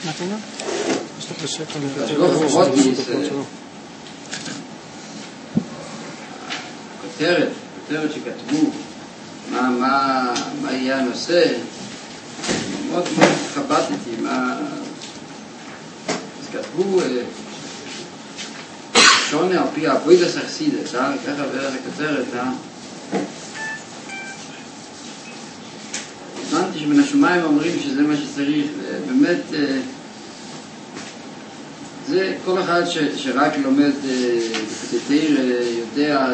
נתנה? יש לך בשקל כותרת שכתבו מה יהיה הנושא, מאוד חבטתי אז כתבו שונה על פי אבוידס אכסידס, ככה בערך הכותרת, הבנתי שמן השמיים אומרים שזה מה שצריך, באמת זה כל אחד שרק לומד בקטטר יודע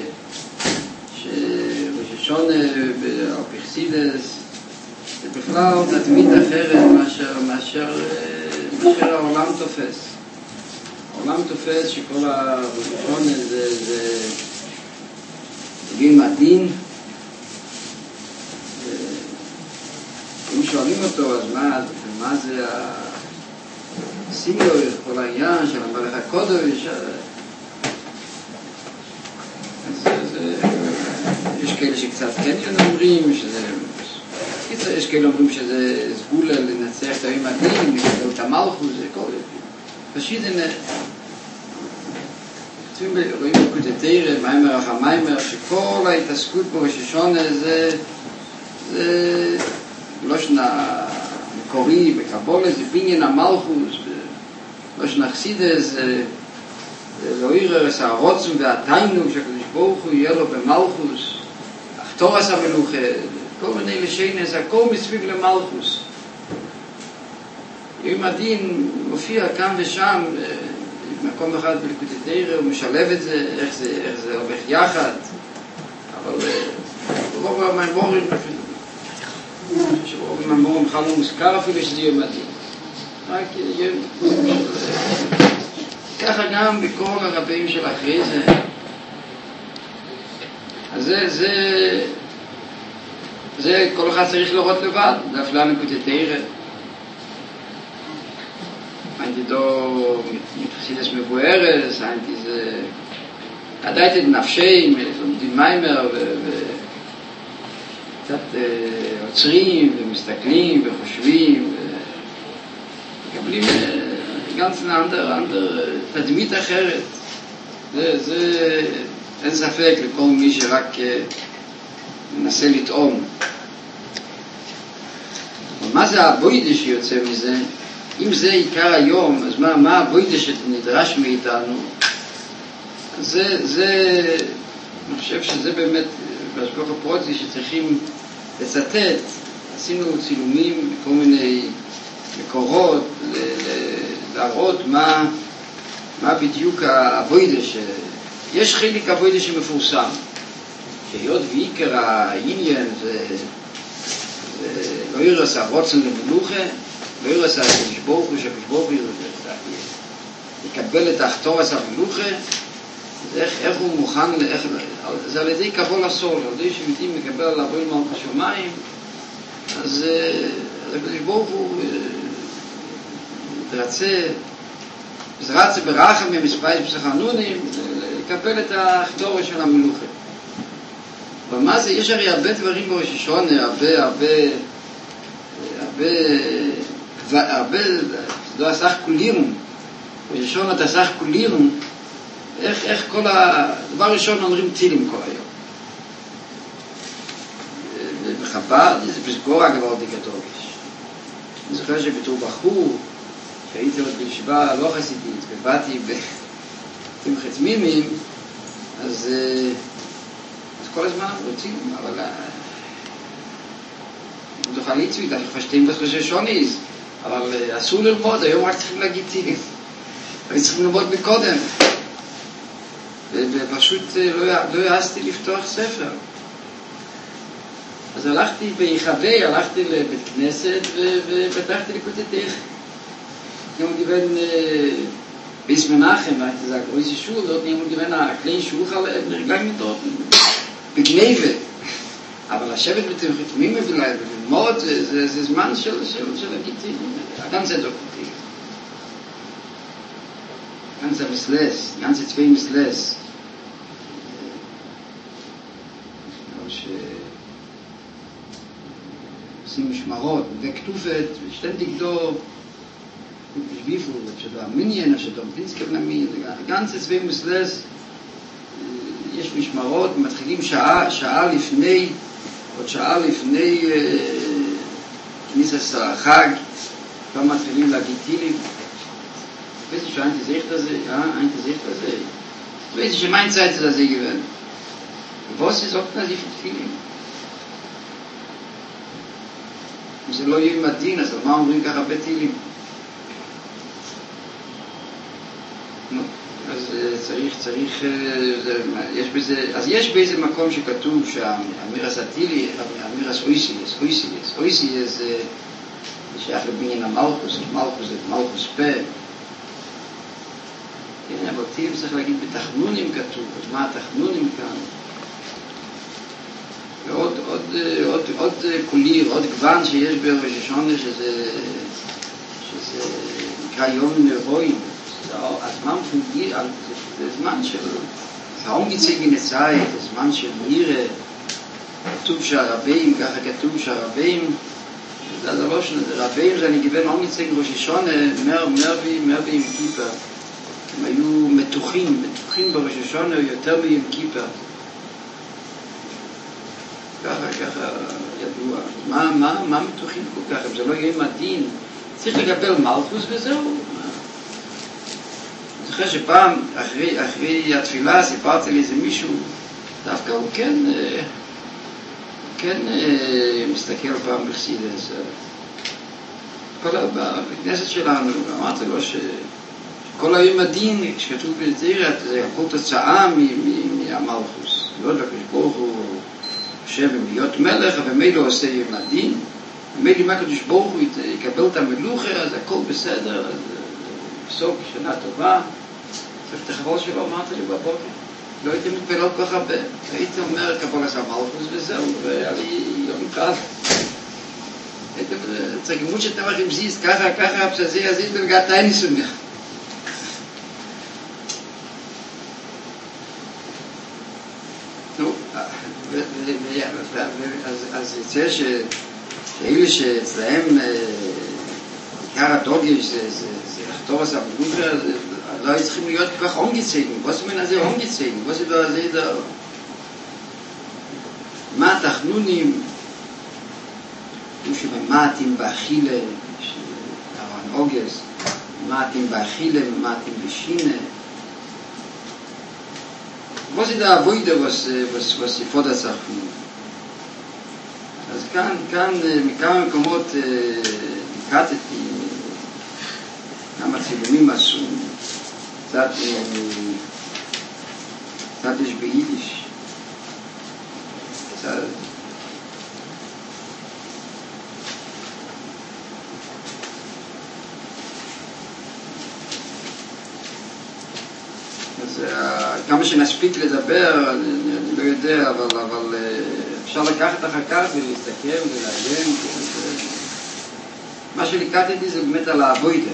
ששונה על פי אכסידס זה בכלל תדמית אחרת מאשר העולם תופס. העולם תופס שכל הראשון זה גיל מדין. אם שואלים אותו, אז מה זה הסימילוי, כל העניין של המלך הקודש? יש כאלה שקצת כן אומרים שזה... יש כאלה אומרים שזה סגולה לנצח את הרים הדין, לקבל את המלכות, זה כל... פשוט רואים בקוטטר, מיימר אחר מיימר, שכל ההתעסקות בו הששונה זה לא שנה מקורי, בקבולה, זה בניין המלכות, לא שנה חסידס, זה לא ירס הרוצם והתיינוג שהקדוש ברוך הוא יהיה לו במלכות, אחתורס המלוכה, כל מיני לשנה, זה הכל מסביב למלכות. אם הדין מופיע כאן ושם, במקום אחד בליקוטי הוא משלב את זה, איך זה הולך יחד, אבל רוב המיימורים, שרוב המיימורים בכלל לא מוזכר אפילו שזה יום הדין. רק ככה גם בכל הרבים של אחרי זה. אז זה כל אחד צריך לראות לבד, דווקא ליקוטי הייתי דו מתחסידס מבוארס, הייתי זה... עדייתי בנפשי, לומדים מיימר וקצת עוצרים ומסתכלים וחושבים ומקבלים ganz אנדר תדמית אחרת. זה אין ספק לכל מי שרק מנסה לטעום. מה זה הבוידה שיוצא מזה? אם זה עיקר היום, אז מה הבוידה שנדרש מאיתנו? אני חושב שזה באמת, בהשגוח הפרוטי שצריכים לצטט. עשינו צילומים בכל מיני מקורות, להראות מה בדיוק הבוידה יש חלק הבוידה שמפורסם. שהיות ועיקר העניין זה לא ירס הרוצן למלוכה, לא ירס הקדוש ברוך הוא, שהקדוש ברוך הוא יקבל את האחתורס המלוכה, איך הוא מוכן, זה על ידי קבול הסול, על ידי שיודעים מקבל על אבוי מלך השמיים, אז הקדוש ברוך הוא רצה ברחם ממספייס פסחנונים, לקבל את האחתורס של המלוכה. אבל מה זה? יש הרי הרבה דברים בראש השונה, הרבה, זה הסך כולירום. בראש השונה אתה סך כולירום, איך כל הדבר ראשון אומרים צילים כל היום. בחב"ד זה פסגור הגבורתי קתוליש. אני זוכר שבתור בחור, שהייתי עוד בישיבה לא חסידית, ובאתי בתמחת מימים, אז כל הזמן רוצים, אבל תוכל להצביד, אני חושבים בחושי שוניז, אבל אסור ללמוד, היום רק צריכים להגיד צילים. אבל צריכים ללמוד מקודם. ופשוט לא יעשתי לפתוח ספר. אז הלכתי בהיחווה, הלכתי לבית כנסת ופתחתי לקוטטך. נימוד גיוון ביס מנחם, הייתי זה גרויסי שול, נימוד גיוון הקלין שולחה לרגליים איתו. בגניבה, אבל לשבת בתמחתמים וללמוד זה זמן של הגיטי, גם זה דוקטי, גם זה מסלס, גם זה צווי מסלס, שעושים משמרות וכתופת ושתן דגדו, wie viel, dass da Minien, dass da Pinskev na Minien, ganze zwei Musles, יש משמרות, מתחילים שעה לפני, עוד שעה לפני כניסת החג, כבר מתחילים להגיד תהילים. Weißt du, ein Gesicht das, ja, ein Gesicht das. Weißt du, meine Zeit ist das gewesen. Was ist auch das für Tihlim? זה לא יהיה מדין, אז מה אומרים ככה בתהילים? אז צריך, יש באיזה מקום שכתוב שהאמירס התהילי, האמירס אויסי זה שייך לבניין המלכוס, מלכוס פה. כן, אבל תהילים צריך להגיד בתחנונים כתוב, אז מה התחנונים כאן? ועוד קוליר, עוד גוון שיש בראש השונה, שזה נקרא יום נרואים. הזמן פונגיר, זה זמן של האומגיצגי נצאי, זה זמן של מירה, כתוב שהרבים, ככה כתוב שהרבים, זה הדבר שלנו, רבים זה אני גיוון אומגיצגי ראש השונה, מרבי עם כיפה. הם היו מתוחים בראש השונה יותר מעם כיפה. ככה ידוע. מה מתוחים כל כך? אם זה לא יהיה מדין, צריך לקבל מלכוס וזהו. זוכר שפעם, אחרי התפילה, סיפרתי לאיזה מישהו, דווקא הוא כן מסתכל פעם בחסידס. בכנסת שלנו, אמרתי לו שכל היום הדין, כשכתוב בזירת, זה הכל תוצאה מהמלכוס. לא לקדוש ברוך הוא יושב להיות מלך, ומילא עושה עם הדין, ומילא מה הקדוש ברוך הוא יקבל את המלוכה, אז הכל בסדר, אז בסוף שנה טובה. תחבול שלו אמרתי לי בבוקר, לא הייתי מתפלל כל כך הרבה, הייתי אומר קבול עשה מלכוס וזהו, והיה לי יום אחד. צריך גמות שתמך עם זיז, ככה, פסזי הזיז בלגת טייני סומך. אז יצא שאלה שאצלהם עיקר הדוגש זה לחתור עשה בגושה, לא היו צריכים להיות כל כך הומגיצגים. was מן הזה הומגיצגים? was זה זה מה התחנונים שממעטים באכילה הרען אוגס, ממעטים באכילה, ממעטים בשינה. was זה הבוידה was יפוד הצרכנו. אז כאן מכמה מקומות נקטתי כמה צילומים עשו, קצת יש ביידיש, קצת אז כמה שנספיק לדבר, אני לא יודע, אבל אפשר לקחת אחר כך ולהסתכל ולעיין. מה שליקטתי זה באמת על העבודה,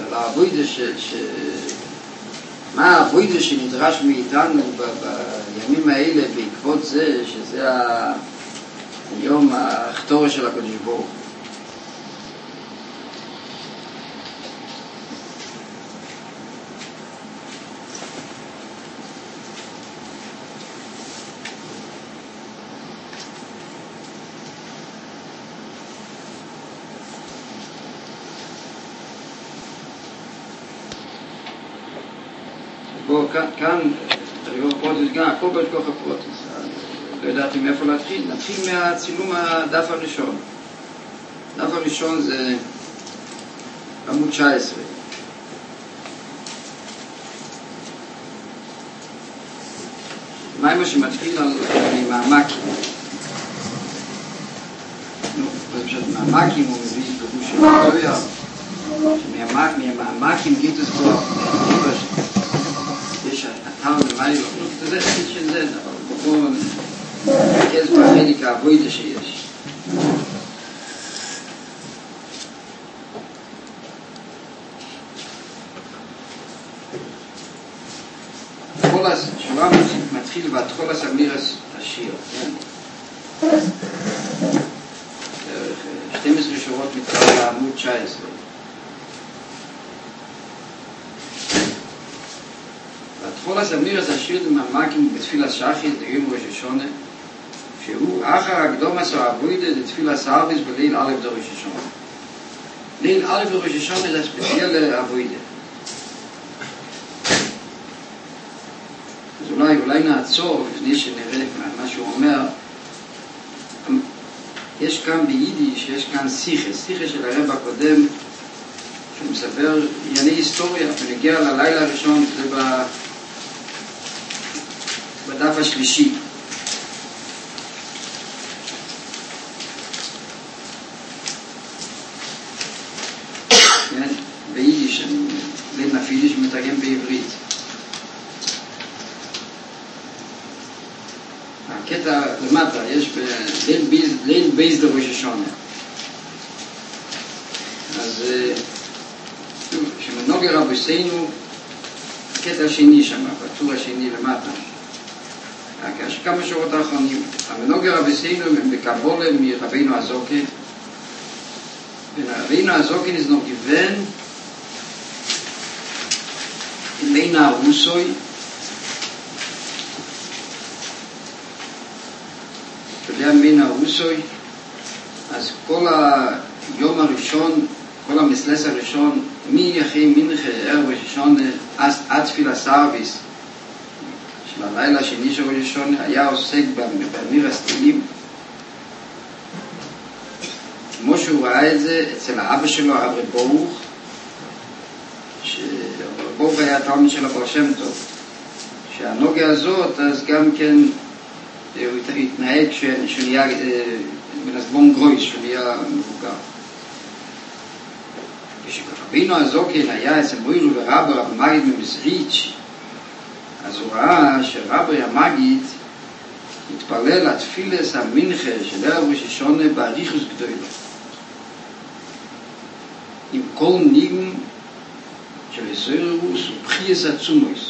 מה העבודה שנדרש מאיתנו בימים האלה בעקבות זה, שזה היום ההכתורה של הקדוש ברוך הוא. כאן, תריבור פרוטיס גם, הכל בשכוח הפרוטיס. לא ידעתי מאיפה להתחיל. נתחיל מהצילום הדף הראשון. הדף הראשון זה עמוד 19. מה מה שמתחיל על מהמקים? מהמקים הוא מביא פירוש של טויה. מהמקים גיטוס פה. הטעם למיילו, זה חצי של זה, אבל בואו נרכז בחלק העבודה שיש. שורה מתחיל בהתחול הסמירס השיר, כן? 12 שורות מתקרב לעמוד 19. כל הסמירס השיר דממקים בתפילה שחית דרים ראש השונה שהוא אחר הקדום עשו אבוידה לתפילה סרביס בליל א' דראש השונה. ליל א' דראש השונה זה ספציאל אבוידה. אז אולי נעצור לפני שנראה מה שהוא אומר. יש כאן ביידיש, יש כאן שיחה של הרב הקודם שהוא מספר ענייני היסטוריה ונגיע ללילה הראשון, זה בדף השלישי. ביידיש, ליל נפידיש מתרגם בעברית. הקטע למטה, יש ליל בייס דראש השונה. אז שמנוגר רבוסינו, הקטע השני שם, בטור השני למטה. יש כמה שורות האחרונים. המנוגר רבוסינו הם בקבולה מרבינו הזוקן. ורבינו הזוקן is noch given in Meina Rusoi. וליד מינה רוסוי, אז כל היום הראשון, כל המסלס הראשון, מי אחרי מנחה ערב ראשון עד תפילה סרביס של הלילה השני של ראשון היה עוסק במיר הסטילים, כמו שהוא ראה את זה אצל האבא שלו, אברי ברוך, שברוך היה תלמיד של הבר שם טוב, שהנוגה הזאת אז גם כן הוא התנהג שהוא נהיה מנסבון גרויס, שהוא נהיה מבוגר. כשרבינו הזוקן היה אצל מוירו ורבא, רב מגיד ממזריץ', אז הוא ראה שרבא המגיד התפלל לתפילס המנחה של ערב ראש השונה באריכוס גדולה. עם כל ניגון של יסוירוס ובחייס עצומוס.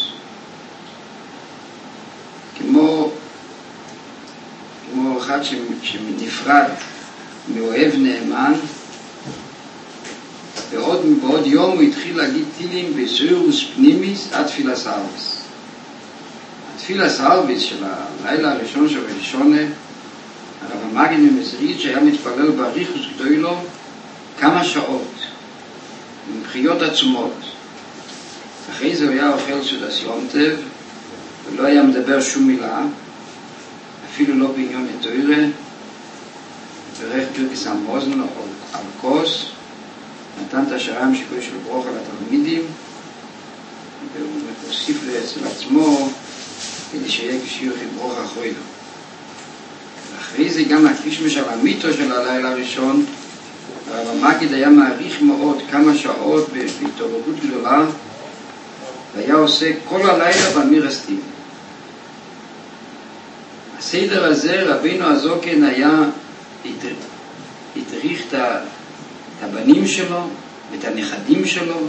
כמו אחד שנפרד מאוהב נאמן, בעוד יום הוא התחיל להגיד תילים בסוירוס פנימיס עד תפילה סרביס. התפילה סרביס של הלילה הראשון של ראשונה, הרב המגיד ממזריץ' שהיה מתפלל באריכוס גדולו כמה שעות, עם בחיות עצומות. אחרי זה הוא היה אוכל סעודת יום טוב, ולא היה מדבר שום מילה, אפילו לא בעניין התורה, ברך פרקס המוזן על כוס, נתן את השעריים שקוי של ברוך על התלמידים, והוא מוסיף אצל עצמו כדי שיהיה כשיוך עם ברוך אחוי לו. ואחרי זה גם הכביש של המיתו של הלילה הראשון, הרב המגיד היה מעריך מאוד כמה שעות בהתעוררות גדולה, והיה עושה כל הלילה במיר הסטילים. הסדר הזה, רבינו הזוקן היה התריך את הבנים שלו ואת הנכדים שלו,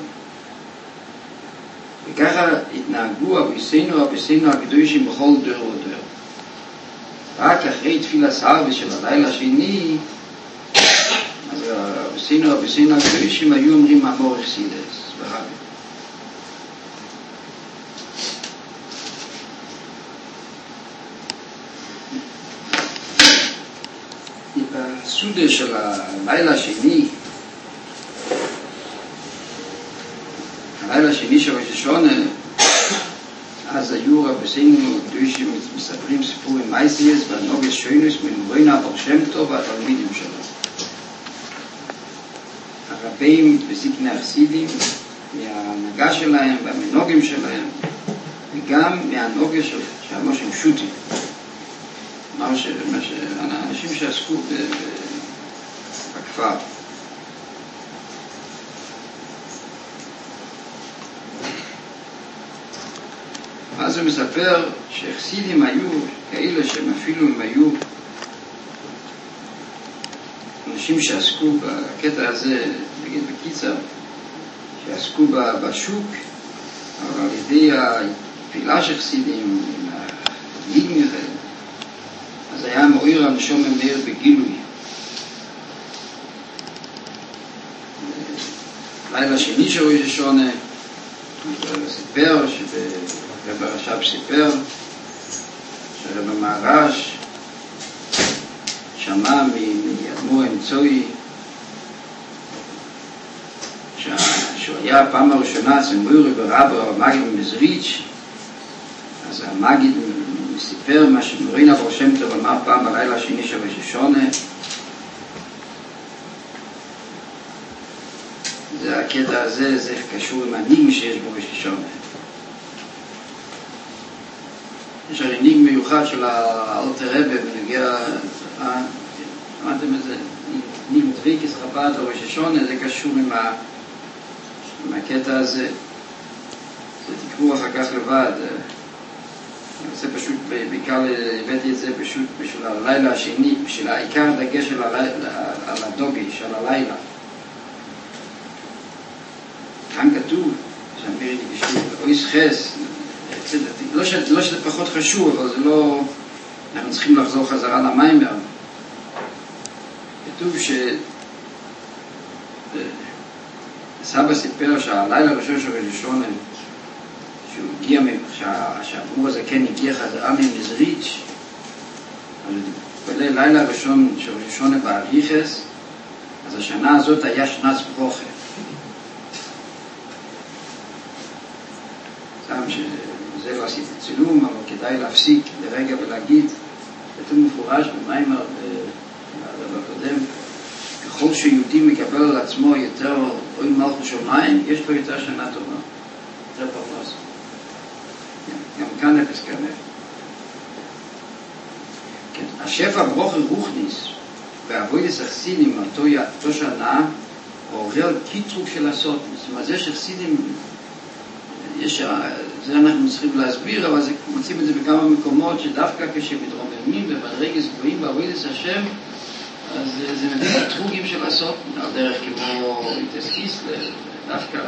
וככה התנהגו אבוסינו הקדושים בכל דור ודור. רק אחרי תפילה סרביס של הלילה השני, אז אבוסינו הקדושים היו אומרים אמור אכסידס ורבי. בסודה של הלילה השני של ראש השונה, אז היו רבוסינו הקדושים מספרים סיפורים מייסיאס והנוגס שוינוס מנבוינו הבר שם טוב והתלמידים שלו. הרבים וזקני החסידים מההנהגה שלהם והמנוגים שלהם, וגם מהנוגה של המושם שוטי, האנשים שעסקו בכפר. אז הוא מספר שהחסידים היו כאלה שהם אפילו הם היו אנשים שעסקו בקטע הזה, נגיד בקיצר, שעסקו בשוק, אבל על ידי התפילה של חסידים, עם הזה, אז היה מועיר הנשום ממאיר בגילוי. לילה שני של ראש השונה, סיפר רב הרש"ב סיפר שרב המהר"ש שמע מאדמו"ר אמצעי שהוא היה הפעם הראשונה אצל מוירי ברבו המגיד ממזריץ', אז המגיד סיפר מה שמורינה בר שם טוב אמר פעם בלילה השני של ראש השונה. זה הקטע הזה, זה קשור עם הניגמה שיש בו ראש השונה. יש הרי ניגמה מיוחד של האלטר רבי בנגיע, אמרתם את זה, ניגמה דריקס חב"ד או ראש השונה, זה קשור עם הקטע הזה. זה תקראו אחר כך לבד. זה פשוט, בעיקר הבאתי את זה פשוט בשביל הלילה השני, בשביל העיקר הדגש על הדוגש, על הלילה. כאן כתוב, שאמיר לי בשביל, אויס חס, לא שזה פחות חשוב, אבל זה לא, אנחנו צריכים לחזור חזרה למיימר. כתוב סבא סיפר שהלילה הראשון של ראש השונה, שהוא הגיע, שהאדמו"ר הזה כן הגיע חזרה ממזריץ', בלילה הראשון של ראש השונה באריכס, אז השנה הזאת היה שנת ברוכה. סתם שזה לא עשיתי צילום, אבל כדאי להפסיק לרגע ולהגיד, כתוב מפורש במיימר הקודם, ככל שיהודי מקבל על עצמו יותר אוי מלכות שמיים, יש לו יותר שנה טובה, יותר פרנס. גם כאן אפס כאן. כן, השפע ברוך רוחניס ועבודת החסידים אותו שנה עורר קיטרוג של הסוד. זאת אומרת, זה שחסידים, זה אנחנו צריכים להסביר, אבל מוצאים את זה בכמה מקומות שדווקא כשמתרוממים ובדרגות גבוהים בעבודת השם, אז זה מביא קיטרוגים של הסוד, על דרך כמו איטסקיס, דווקא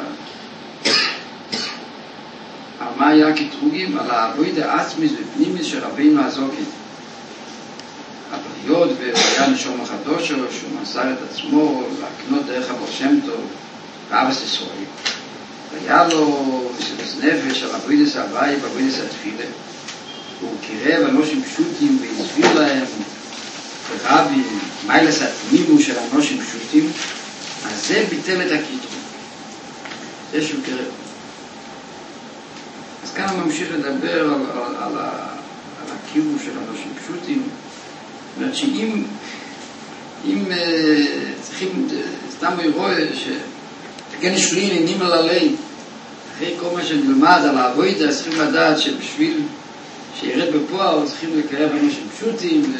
על מה היה הקיטרוגים? על העבודה עצמית ופנימית של רבינו הזוקין. הבריות והיה נשום החדוש שלו, שהוא מסר את עצמו להקנות דרך הבר שם טוב, ואבס ישראל. היה לו מסירות נפש על עבודת ההווי ועבודת התפילה. הוא קירב אנושים פשוטים והסביר להם רבי, מיילס התמימו של אנושים פשוטים, אז זה ביטל את הקיטרוג. זה שהוא קירב. אז כאן הוא ממשיך לדבר על הקירוב של אנשים פשוטים. זאת אומרת שאם צריכים, סתם הוא רואה שכן שלי עניינים על עלי, אחרי כל מה שנלמד על העבודה, צריכים לדעת שבשביל שירד בפועל צריכים לקרב אנשים פשוטים.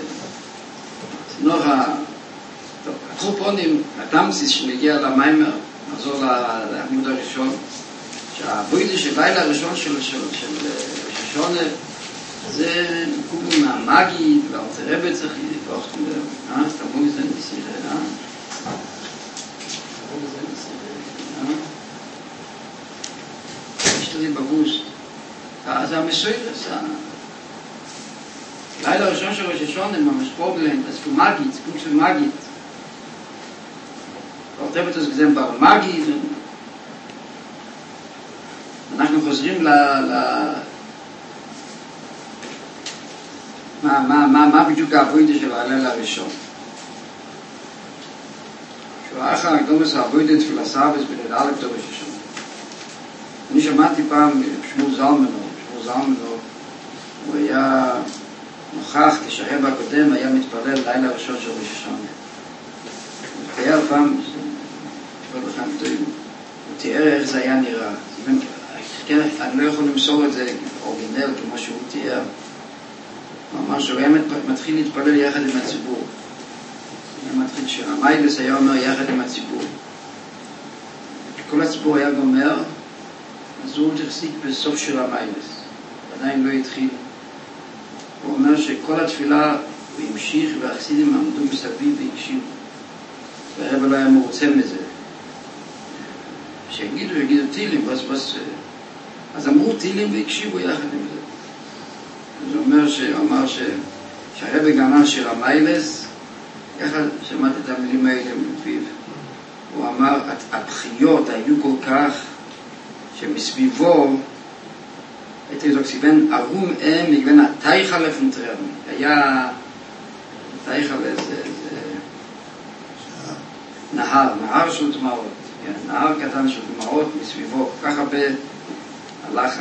טוב, הטרופונים, התמסיס שמגיע למיימר, נחזור לעמוד הראשון, שהעבודה של לילה הראשון של שושונה זה קודם מהמאגי והאלטר רבי צריך לפתוח תמוד זה נסירה יש לי בגוש זה המסוירס לילה הראשון של שושונה ממש פרובלם זה מאגית, זה קודם של מאגית האלטר רבי זה גזם בר מאגי אנחנו חוזרים מה בדיוק העבודה של הלילה הראשון. שהוא אחר הקדומס העבודה תפילה סבס בליל א' טוב ראשון. אני שמעתי פעם שמואל זלמנו, הוא היה נוכח כשהרב הקודם היה מתפלל לילה הראשון של ראש השונה. הוא תיאר פעם, הוא תיאר איך זה היה נראה. כן, אני לא יכול למסור את זה אורגינל כמו שהוא תיאר. ממש הוא היה מתחיל להתפלל יחד עם הציבור. שהמיילס היה אומר יחד עם הציבור. כל הציבור היה גומר, אז הוא תחזיק בסוף של המיילס. עדיין לא התחיל. הוא אומר שכל התפילה הוא המשיך והחסידים עמדו מסביב והקשיבו. והרב לא היה מרוצה מזה. שיגידו טילים, אז אמרו טילים והקשיבו יחד עם זה. אז הוא אומר שהרב גמר שיר המיילס, ככה שמעתי את המילים האלה מפיו. הוא אמר, הבחיות היו כל כך שמסביבו hätte gesagt, sie werden Arum ich bin ein Teichale von Tränen. Ja, Teichale ist נהר של דמעות, נהר קטן של דמעות מסביבו, כל כך הרבה הלך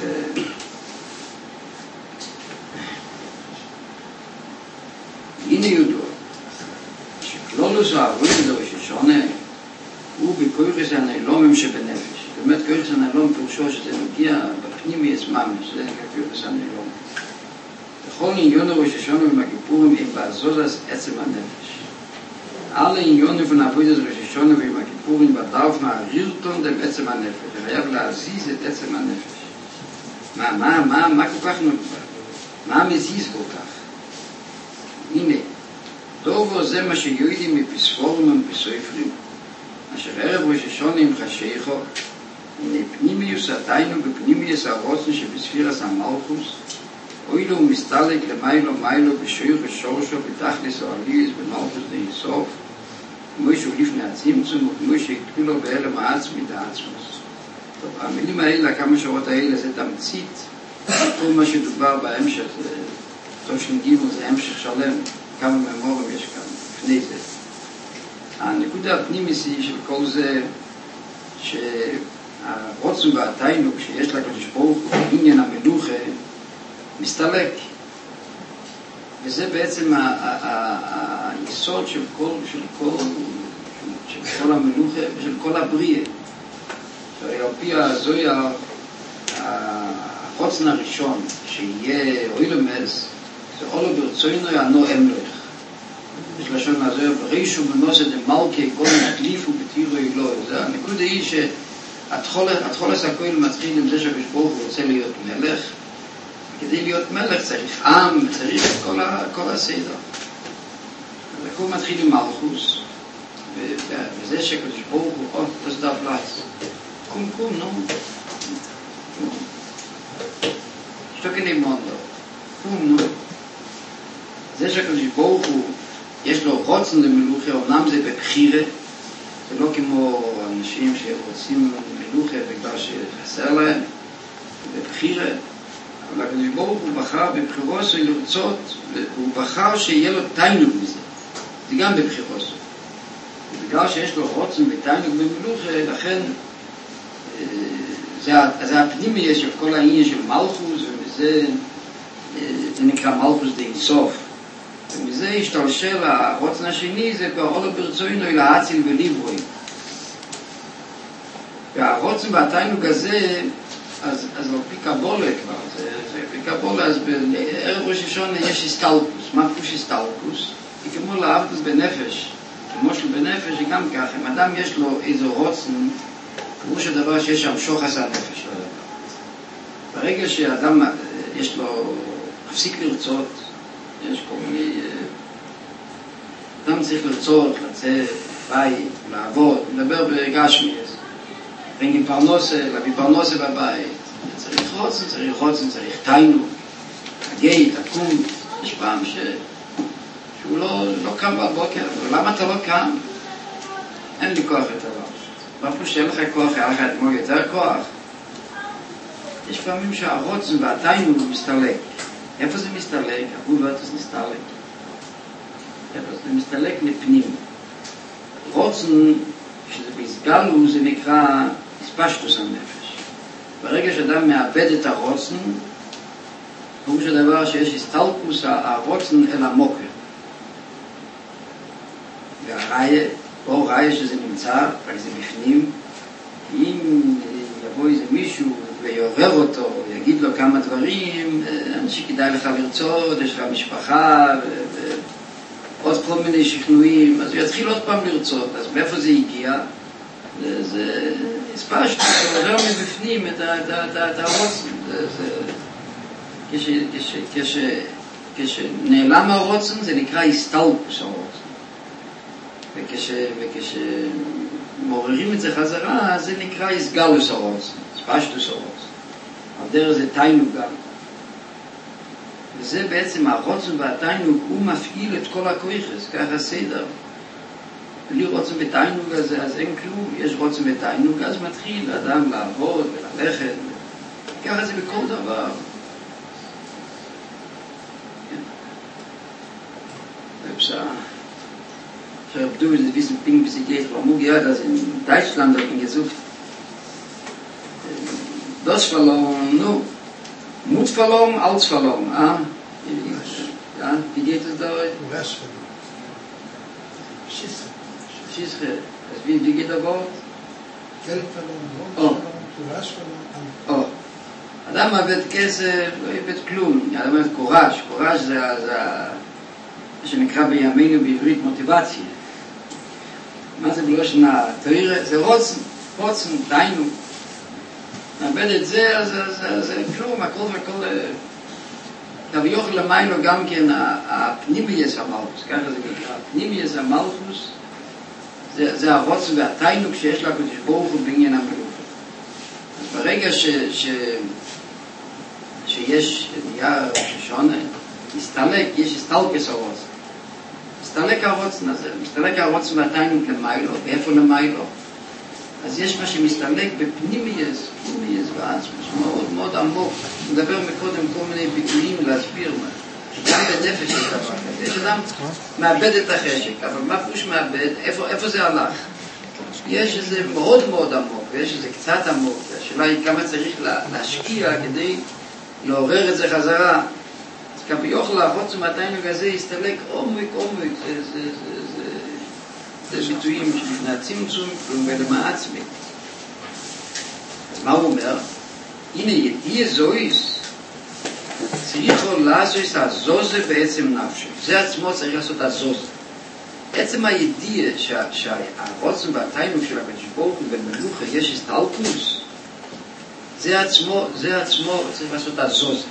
הנה ידוע שכלולוס הערויים לראש השונה הוא בכויכס הנעלומים שבנפש. באמת כויכס הנעלום פירושו שזה מגיע בפנימי עצמם, שזה נקרא כויכס הנעלום. בכל עניון לראש השונה ובכיפורים הם בעזוז עצם הנפש. alle Unionen von Avodas Rosh Hashanah und Yom Kippurim bedarf man Rirton dem Etzem HaNefesh. חייב להזיז את עצם הנפש. מה כל כך נוגע? מה מזיז כל כך? הנה, טובו זה מה שיועידים מפספורים ומפסויפרים, אשר ערב ראש השונה עם חשיכו, הנה פנימיוס עתיינו בפנימיוס הרוצן שבספירס המלכוס, אוי לו מסתלק למיילו בשויך ושורשו בתכלס או עליס במלכוס דאיסוף, כמו שהוא לפני הצמצום וכמו שהקטולו בהלם העצמי דעצמוס. טוב, המילים האלה, כמה שורות האלה, זה תמצית כל מה שדובר בהמשך, טוב שנגיבו זה המשך שלם, כמה ממורים יש כאן לפני זה. הנקודה הפנימית של כל זה שהרוצן והתיינוק שיש לקדוש ברוך הוא עניין המלוכה מסתלק, וזה בעצם היסוד של כל המלוכה ושל כל הבריאה. על פי הזוהי החוצן הראשון שיהיה אוילומס זה אולו ברצוינו יענו אמלך. יש לשון הזוהי ברישו מנוסה דמלכי כל נקליף ובתירו אילו. זה הנקודה היא שהתחולס הכל מתחיל עם זה שהקדוש ברוך הוא רוצה להיות מלך. כדי להיות מלך צריך עם, צריך את כל הסדר. אז הכל מתחיל עם מלכוס, וזה שהקדוש ברוך הוא das darf Platz. קום, נו. שתוקן עם מונדו. קום, נו. זה שהקדוש ברוך הוא, יש לו רוצן למלוכה, אומנם זה בבחירה, זה לא כמו אנשים שרוצים מלוכה בגלל שחסר להם, זה בבחירה. אבל הקדוש ברוך הוא בחר בבחירוסו לרצות, הוא בחר שיהיה לו תיינוק מזה. זה גם בבחירוסו. ובגלל שיש לו רוצן ותיינוק במלוכה, לכן זה הפנימי של כל העניין של מלכוס, ומזה זה נקרא מלכוס דאינסוף. ומזה השתלשל הרוצן השני, זה כבר אולו ברצוינו אלא האציל וליברוי. והרוצן והתיינוק הזה, אז על פי קבולה כבר, זה פי קבולה, אז בערב ראש השונה יש הסתלקוס. מה פירוש הסתלקוס? היא כמו לאהבתוס בנפש, כמו של בנפש היא גם ככה, אם אדם יש לו איזו רוצן, פירוש הדבר שיש שם שוחס הנפש של הדבר. ברגע שאדם יש לו, מפסיק לרצות, יש כל מיני, אדם צריך לרצות, לצאת, בית, לעבוד, לדבר בגשמי, בין פרנסה, להביא פרנסה בבית, צריך רוצן, צריך תיינוק, הגי, תקום. יש פעם שהוא לא קם בבוקר, למה אתה לא קם? אין לי כוח יותר. מה פה שאין לך כוח, היה לך אתמול יותר כוח? יש פעמים שהרוצן והתיינוק מסתלק. איפה זה מסתלק? הגבול ואתוס מסתלק. איפה זה מסתלק לפנים. רוצן, שזה בסגלו, זה נקרא הספשטוס הנפש. ברגע שאדם מאבד את הרוצן, פירוש הדבר שיש הסתלקוס הרוצן אל המוקר. והראיה, או ראיה שזה נמצא, רק זה בפנים, אם יבוא איזה מישהו ויעורר אותו, יגיד לו כמה דברים, שכדאי לך לרצות, יש לך משפחה, ועוד כל מיני שכנועים, אז הוא יתחיל עוד פעם לרצות. אז מאיפה זה הגיע? זה הספשת, זה עורר מבפנים את הרוצן. כשנעלם הרוצן זה נקרא הסתלקוס הרוצן. וכשמעוררים את זה חזרה, זה נקרא הסגלוס הרוצן, הספשטוס הרוצן. על דרך זה תיינוק גם. וזה בעצם הרוצן והתיינוק, הוא מפעיל את כל הכויחס, ככה סדר. בלי רוצן ותיינוק אז אין כלום. יש רוצן ותיינוק, אז מתחיל האדם לעבוד וללכת, ככה זה בכל דבר. Ich habe du ein bisschen Ding, bis ich geht, warum gehört das in Deutschland habe ich gesucht. Das verloren, nur Mut verloren, alles verloren. Ja, wie geht es da? Was verloren? Schische. Wie geht das Wort? Geld verloren, was verloren. אדם מאבד כסף, לא איבד כלום. אדם מאבד קורаж. קורаж זה שנקרא בימינו בעברית מוטיבציה. מה זה בלושן התורה? זה רוצן, דיינו. מאבד את זה, אז זה כלום, הכל והכל. אבל יוכל למיילו גם כן הפנימייס המלכוס, ככה זה נקרא. הפנימייס המלכוס זה הרוצן והתיינו כשיש לה קדוש ברוך הוא בעניין המלוכה. אז ברגע שיש נהיה שונה, מסתלק, יש הסתלקס הרוצן. מסתלק הרוצן הזה, מסתלק הרוצן והתיינו למיילו, ואיפה למיילו? אז יש מה שמסתלק בפנימייס, בעצמס, מאוד מאוד עמוק. נדבר מקודם כל מיני ביטויים להסביר מה. גם בנפש יש דבר כזה. יש אדם מאבד את החשק, אבל מה פירוש מאבד? איפה זה הלך? יש איזה מאוד מאוד עמוק, ויש איזה קצת עמוק. השאלה היא כמה צריך להשקיע כדי לעורר את זה חזרה. אז כבי יוכל הרוצן והתיינוג הזה יסתלק עומק. זה ביטויים שלפני הצמצום ולמה עצמי. אז מה הוא אומר? הנה ידיע זויס צריך לעשות הזוזה בעצם נפשי. זה עצמו צריך לעשות הזוזה. עצם הידיע שהרוצן והתיינוג של הקדוש ברוך הוא במלוכה יש הסתלקות, זה עצמו צריך לעשות הזוזה.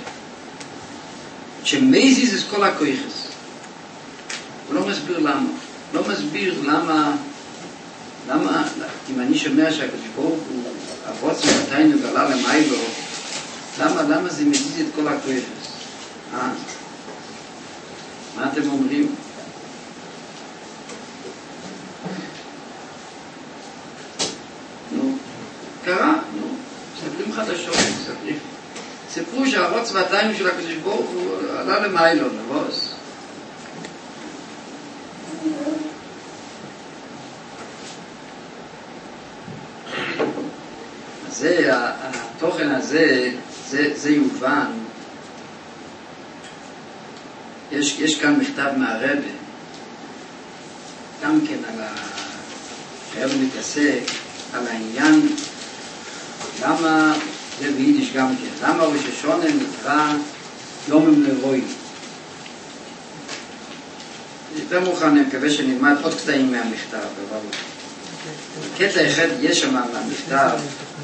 שמזיז את כל הכוחס. הוא לא מסביר למה. לא מסביר למה, אם אני שומע שהקדוש ברוך הוא הרוצן והתיינוג עלה למיילו, למה זה מזיז את כל הכוחס? מה אתם אומרים? קרה, מספרים חדשות, סיפרו שהרוצן והתיינוג של הקדוש ברוך הוא עלה למיילו, נבוס. זה, התוכן הזה, זה יובן. יש כאן מכתב מהרבא, גם כן על הרבא מתעסק, על העניין, למה, זה ביידיש גם כן, למה ראש השונה נקרא יומם לרואים. יותר מאוחר אני מקווה שנלמד עוד קטעים מהמכתב, אבל קטע אחד יש שם מהמכתב,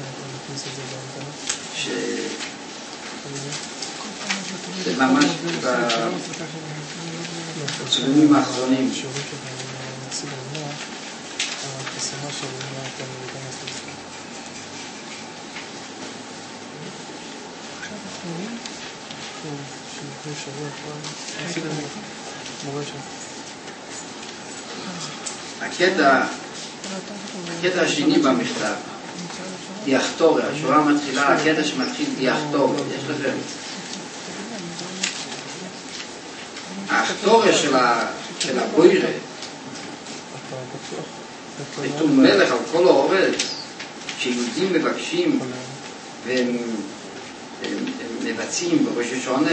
זה ממש בצילומים האחרונים. הקטע השני במכתב, דיאכטוריה, השורה מתחילה, הקטע שמתחיל דיאכטוריה, יש לכם? האכטוריה של הבוירה, בתור מלך על כל האורץ, שיהודים מבקשים והם מבצעים בראש השונה,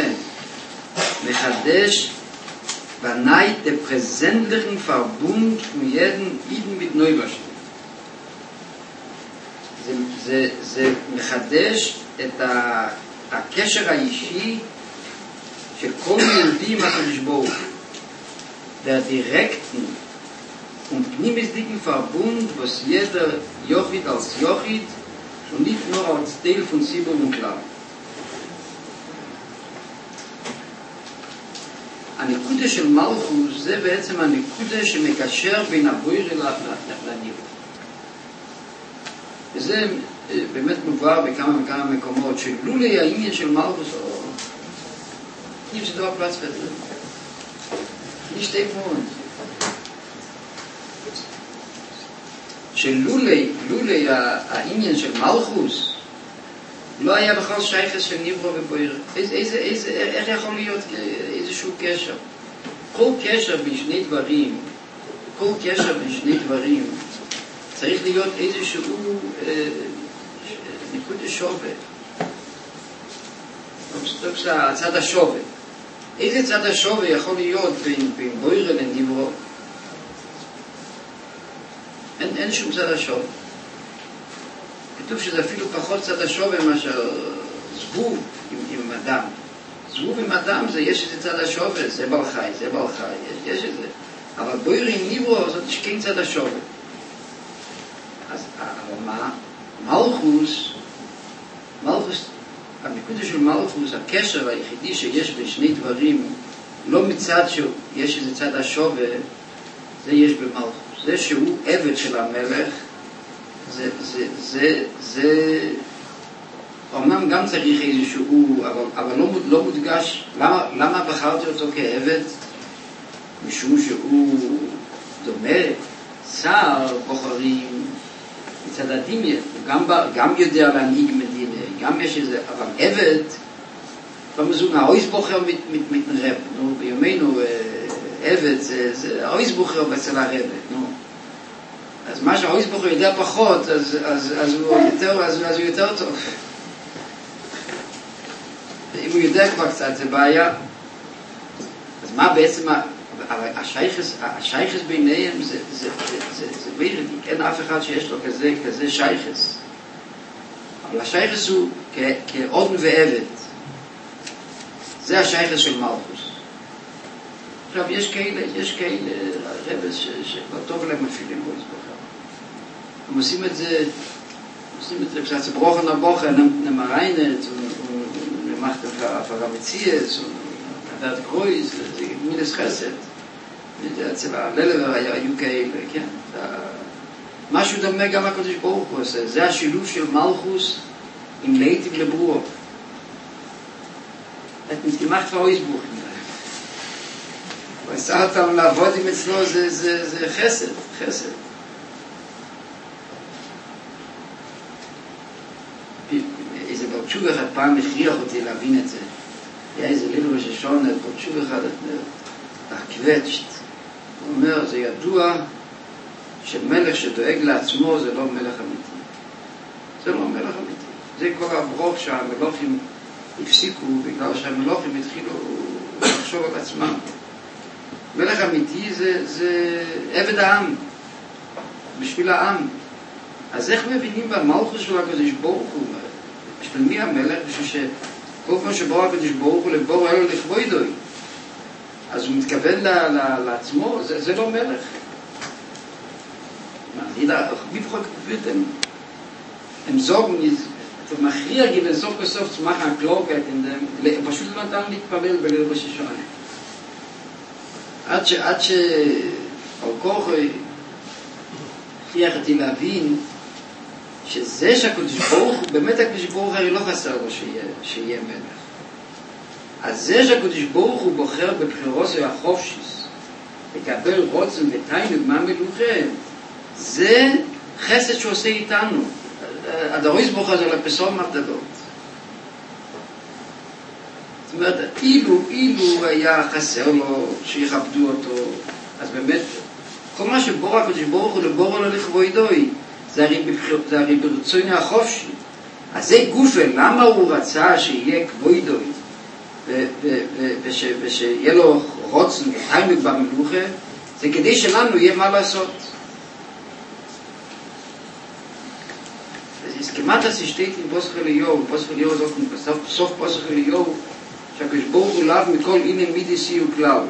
מחדש בנייט der präsentlichen Verbund mit jedem Iden mit Neuwaschen. זה מחדש את הקשר האישי של כל יהודי עם הקדוש ברוך הוא. Der direkten und pneumisdicken Verbund, was jeder Jochid als Jochid und nicht nur als Teil von Sibur und Klar. הנקודה של מלכוס זה בעצם הנקודה שמקשר בין הבוירה לניב. וזה באמת מובהר בכמה וכמה מקומות, שלולי העניין של מלכוס, nicht da Platz für drin. Nicht der Mond. שלולי העניין של מלכוס, לא היה בכלל שייכס של נברו ובויר. איך יכול להיות איזשהו קשר? כל קשר בין שני דברים, צריך להיות איזשהו ניקוד השווה. הצד השווה. איזה צד השווה יכול להיות בין בויר לנברו? אין שום צד השווה. כתוב שזה אפילו פחות צד השווה מאשר זבוב עם אדם. זבוב עם אדם יש איזה צד השווה, זה בעל חי, יש את זה. אבל בויר עם נברו זאת יש כן צד השווה. אז מה? מלכוס, הנקודה של מלכוס, הקשר היחידי שיש בין שני דברים, לא מצד שיש איזה צד השווה, זה יש במלכוס. זה שהוא עבד של המלך, זה אומנם גם צריך איזשהו, אבל לא מודגש. למה בחרתי אותו כעבד? משום שהוא דומה, שר בוחרים מצד הדמיה, גם יודע להנהיג מדינה, גם יש איזה, אבל עבד, במזונה, האויס בוחר מתנרב, בימינו עבד, האויס בוחר אצל הרב, אז מה שהאויס בוחר יודע פחות, אז הוא יותר טוב. אם הוא יודע כבר קצת, זה בעיה. אז מה בעצם, השייכס ביניהם זה בירדי, אין אף אחד שיש לו כזה שייכס. אבל השייכס הוא כעודן ועבד. זה השייכס של מלכוס. עכשיו יש כאלה רבס שכבר טוב להם מפעילים בו לסבוכה. הם עושים את זה קצת ברוכן הבוכה, נמריינת, נמחת הפרה מציאס, נדעת קרויז, זה מילס חסד. אצל הללבר היו כאלה, כן? משהו דומה גם הקדוש ברוך הוא עושה. זה השילוב של מלכוס עם לעתים לברוך. את נתמחת ואויס ברוך. הוא עשה אותם לעבוד עם אצלו, זה חסד. איזה ברצ'וב אחד פעם הכריח אותי להבין את זה. היה איזה ליל ראש השונה, ברצ'וב אחד הקווצ'ט. הוא אומר, זה ידוע שמלך שדואג לעצמו זה לא מלך אמיתי. זה לא מלך אמיתי. זה כל הברוך שהמלוכים הפסיקו בגלל שהמלוכים התחילו לחשוב על עצמם. מלך אמיתי זה עבד העם, בשביל העם. אז איך מבינים במלכות של הקדוש ברוך הוא? בשביל מי המלך? בשביל שכל פעם שבור הקדוש ברוך הוא לבור אלו לכבודוי. אז הוא מתכוון לעצמו, זה לא מלך. מי בכל כפית הם זוגן, אתה מכריע גיבל סוף בסוף צמח הקלוקת, פשוט לא נתן להתפלל בליל ראש השונה. עד שהאוקוך הכריח אותי להבין שזה שהקדוש ברוך הוא, באמת הקדוש ברוך הרי לא חסר לו שיהיה מלך. אז זה שהקדוש ברוך הוא בוחר בבחירות של החופשיס, לקבל רוצן ותיינוג מהמלוכה, זה חסד שעושה איתנו. הדרויס ברוך הזה לפסול מרדלות. זאת אומרת, אילו היה חסר לו שיכבדו אותו, אז באמת, כל מה שבור הקדוש ברוך הוא לבור לו לכבודוי, זה הרי ברצון החופשי. אז זה גופה, למה הוא רצה שיהיה כבודוי, ושיהיה לו רוצן ותיינוג במלוכה, זה כדי שלנו יהיה מה לעשות. אז כמעט ששתית עם פוסח אליהו זאת בסוף פוסח אליהו, שהקדוש ברוך הוא לאו מכל הנה מידס וכלל.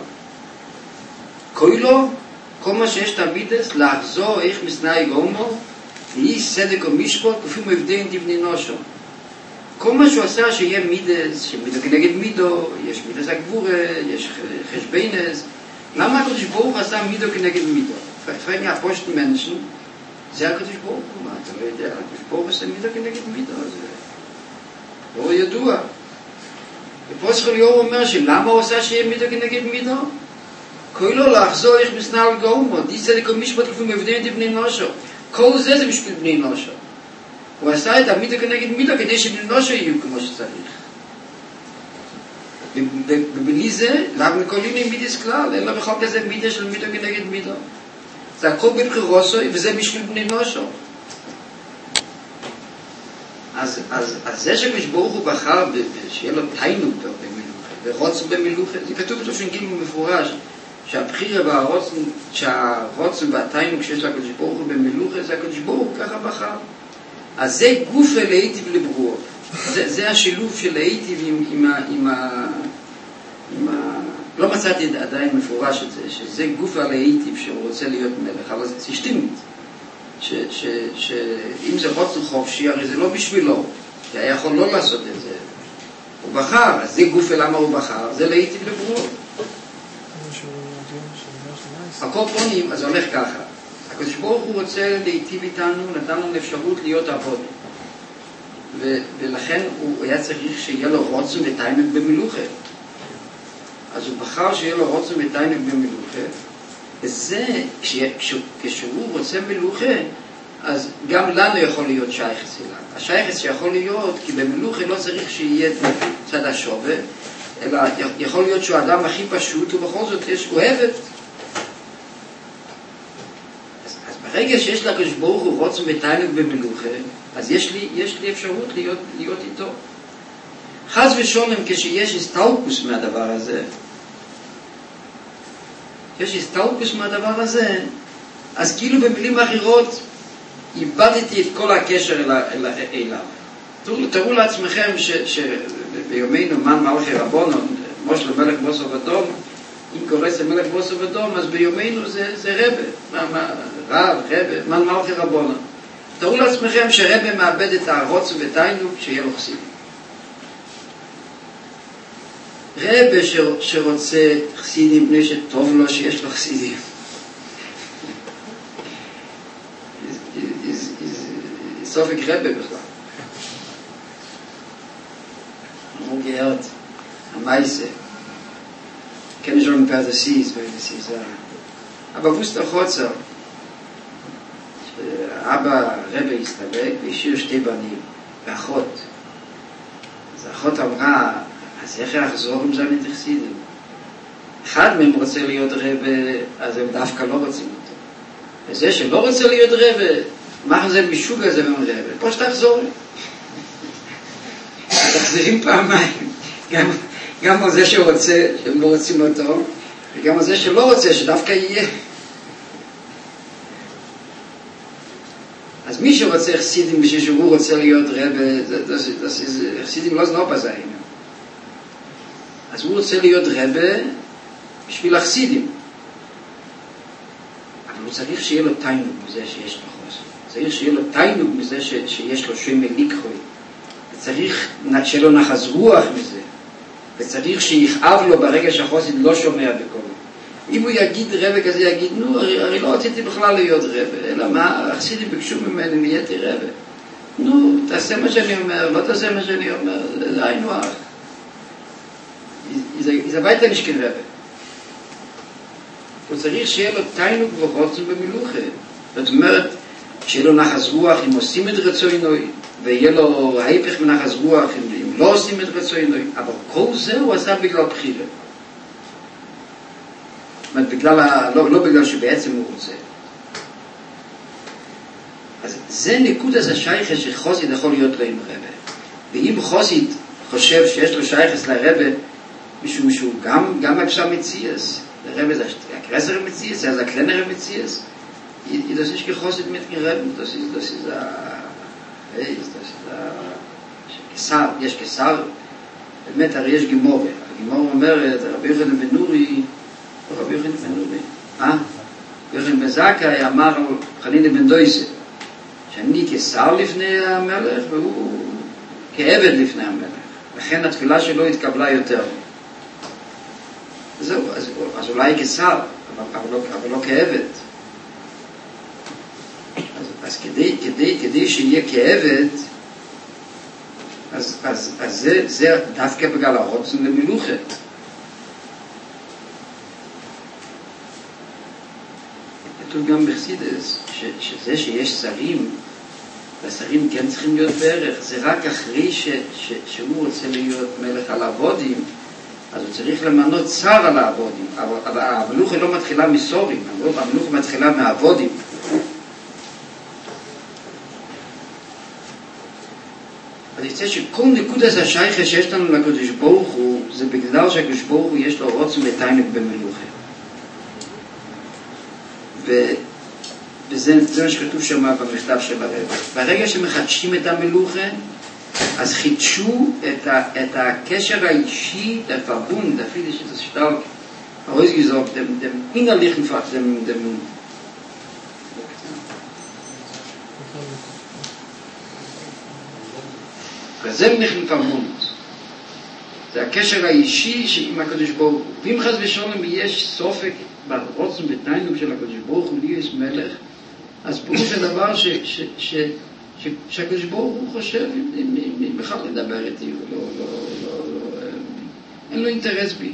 כל מה שיש תמידס, לחזור איך מסנאי גומו, והיא סדק או משפוט, כפי מבדין תבני נושו. כל מה שהוא עשה שיהיה מידס, שמידו כנגד מידו, יש מידס הגבורה, יש חשבינס. למה הקדוש ברוך הוא עשה מידו כנגד מידו? פרנגי הפושט מנשן, זה הקדוש ברוך הוא, מה אתה לא יודע? הקדוש ברוך הוא עשה מידו כנגד מידו, זה לא ידוע. ופוסח אליהו אומר שלמה הוא עשה שיהיה מידו כנגד מידו? כולו לחזור איך מסנאי גומו, די צדק ומשפט כפי מבדין תבני נושו. כל זה בשביל בני נושו. הוא עשה את המידו כנגד מידו כדי שבנושו יהיו כמו שצריך. ובלי זה, לאו מקולים עם מידיס כלל, אלא בכל כזה מידה של מידו כנגד מידו. זה הכל בבחירוסו, וזה בשביל בני נושו. אז זה שקדוש ברוך הוא בחר שיהיה לו תיינוק במלוכה, ורוצן במלוכה, זה כתוב בש"ג מפורש, שהרוצן והתיינוק שיש לקדוש ברוך הוא במלוכה, זה הקדוש ברוך הוא ככה בחר. אז זה גוף להיטיב לברואו. זה השילוב של להיטיב עם לא מצאתי עדיין מפורש את זה, שזה גוף להיטיב שהוא רוצה להיות מלך, אבל זה שתימית. שאם זה רוצן חופשי, הרי זה לא בשבילו, כי היה יכול לא לעשות את זה. הוא בחר, אז זה גוף למה הוא בחר, זה להיטיב לברואו. הקורפונים, אז הולך ככה. הקדוש ברוך הוא רוצה להיטיב איתנו, נתן לנו אפשרות להיות עבוד. ולכן הוא היה צריך שיהיה לו רוצן ותיינוק במלוכה. אז הוא בחר שיהיה לו רוצן ותיינוק במלוכה, וזה, כשהוא רוצה מלוכה, אז גם לנו יכול להיות שייכס אליו. השייכס שיכול להיות, כי במלוכה לא צריך שיהיה צד השווה, אלא יכול להיות שהוא האדם הכי פשוט, ובכל זאת הוא עבד. אז ברגע שיש לקדוש ברוך הוא רוצן ותיינוק במלוכה, אז יש לי אפשרות להיות איתו. חס ושלום, כשיש הסתלקות מהדבר הזה, אז כאילו במילים אחרות איבדתי את כל הקשר אליו. תראו לעצמכם שביומנו מן מלכי רבונו, מושל מלך בוסו ודום, אם קורס מלך בוסו ודום, אז ביומנו זה רב, מן מלכי רבונו. תראו לעצמכם שרבא מאבד את הרוצן ותיינוק שיהיה לו חסידים. רבא שרוצה חסידים בני שטוב לו שיש לו חסידים. סופק רבא בכלל. אמרו גאות, המייסה. כן ז'ון פרדסיס, אבל ווסטר חוצר. אבא רבא הסתלק והשאיר שתי בנים ואחות. אז האחות אמרה, אז איך יחזור עם זה מתחסידים? אחד מהם רוצה להיות רבא, אז הם דווקא לא רוצים אותו. וזה שלא רוצה להיות רבא, מה זה משוג הזה עם רבא? פה שתחזור. תחזירים פעמיים. גם על זה שרוצה, שהם לא רוצים אותו, וגם על זה שלא רוצה, שדווקא יהיה. אז מי שרוצה חסידים בשביל שהוא רוצה להיות רבא, חסידים לא זנוב בזה. אז הוא רוצה להיות רבא בשביל החסידים. אבל הוא צריך שיהיה לו תיינוק מזה שיש לו חוסן. צריך שיהיה לו תיינוק מזה שיש לו שם מליקחוי. וצריך שיהיה לו נחס רוח מזה. וצריך שיכאב לו ברגע שהחוסן לא שומע בקולו. אם הוא יגיד רבא כזה, יגיד, נו, הרי לא רציתי בכלל להיות רבא, אלא מה, החסידים ביקשו ממני, נהייתי רבא. נו, תעשה מה שאני אומר, לא תעשה מה שאני אומר, זה היינו אח. זה הביתה נשכן רבא. הוא צריך שיהיה לו תיינוק ורוצן במלוכה. זאת אומרת, שיהיה לו נחס רוח אם עושים את רצונו, ויהיה לו ההפך מנחס רוח אם לא עושים את רצונו, אבל כל זה הוא עשה בגלל בחירה. לא בגלל שבעצם הוא רוצה. אז זה נקוד הזה שייכת שחוסית יכול להיות לו עם רבא. ואם חוסית חושב שיש לו שייכת לרבא, משום שהוא גם אפשר מציאס, לרבא זה הקרסר מציאס, זה הקלנר מציאס, das ist gekostet mit Gereden, das ist Gesar, יש Gesar, באמת הרי יש גימורה, הגימורה אומרת, רבי יוחנן בן נורי, רבי יוחנן בן זכאי אמר חנינא בן דויסה, שאני כשר לפני המלך והוא כעבד לפני המלך, לכן התפילה שלו התקבלה יותר. זהו, אז אולי כשר, אבל לא כעבד. אז כדי שיהיה כעבד, אז זה דווקא בגלל הרוצן למלוכה. כתוב גם בחסידות שזה שיש שרים והשרים כן צריכים להיות בערך, זה רק אחרי שהוא רוצה להיות מלך על העבודים, אז הוא צריך למנות שר על העבודים, אבל המלוכה לא מתחילה מסורים, המלוכה מתחילה מהעבודים. אז יצא שכל נקודת השייכה שיש לנו לקדוש ברוך הוא, זה בגלל שהקדוש ברוך הוא יש לו רוצן ותענוג במלוכה. וזה מה שכתוב שם במכתב של הרב. ברגע שמחדשים את המלוכה, אז חידשו את הקשר האישי, את הפרבון, אפילו שזה שטר, הרויז gesagt, dem innerlichen Fakt, dem וזה נכנס פרמונות. זה הקשר האישי עם הקדוש ברוך הוא. ואם חס ושלום יש סופק ברוצן ותענוג של הקדוש ברוך הוא להיות מלך, אז פירוש הדבר שהקדוש ברוך הוא חושב אם בכלל לדבר איתי, אין לו אינטרס בי.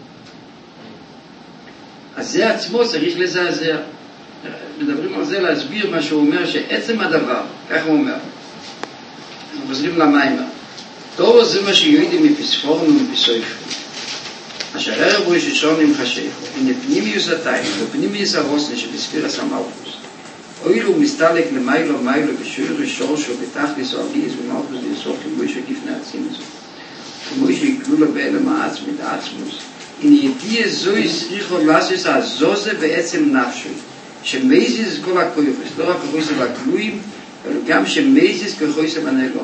אז זה עצמו צריך לזעזע. מדברים על זה להסביר מה שהוא אומר, שעצם הדבר, כך הוא אומר, אנחנו חוזרים למיימר. טוב זה מה שיועידים מפספורנו ומפסויפו. אשר ערב הוא ששונים חשיכו, הנה פנימיוס התיים ופנימיוס הרוסן שבספירס המלכוס. אוילו מסתלק למיילו בשיעור שורשו בתכליס או אליס ומלכוס ליסוף כמו שכפני עצמוס. כמו שיקלו לו באלם העצמי דעצמוס. הנה ידיע זוי סריחו לסיס הזוזה בעצם נפשו. שמייזיס כל הכויפס, לא רק הכויסה והגלויים, אבל גם שמייזיס ככויסה בנאלום.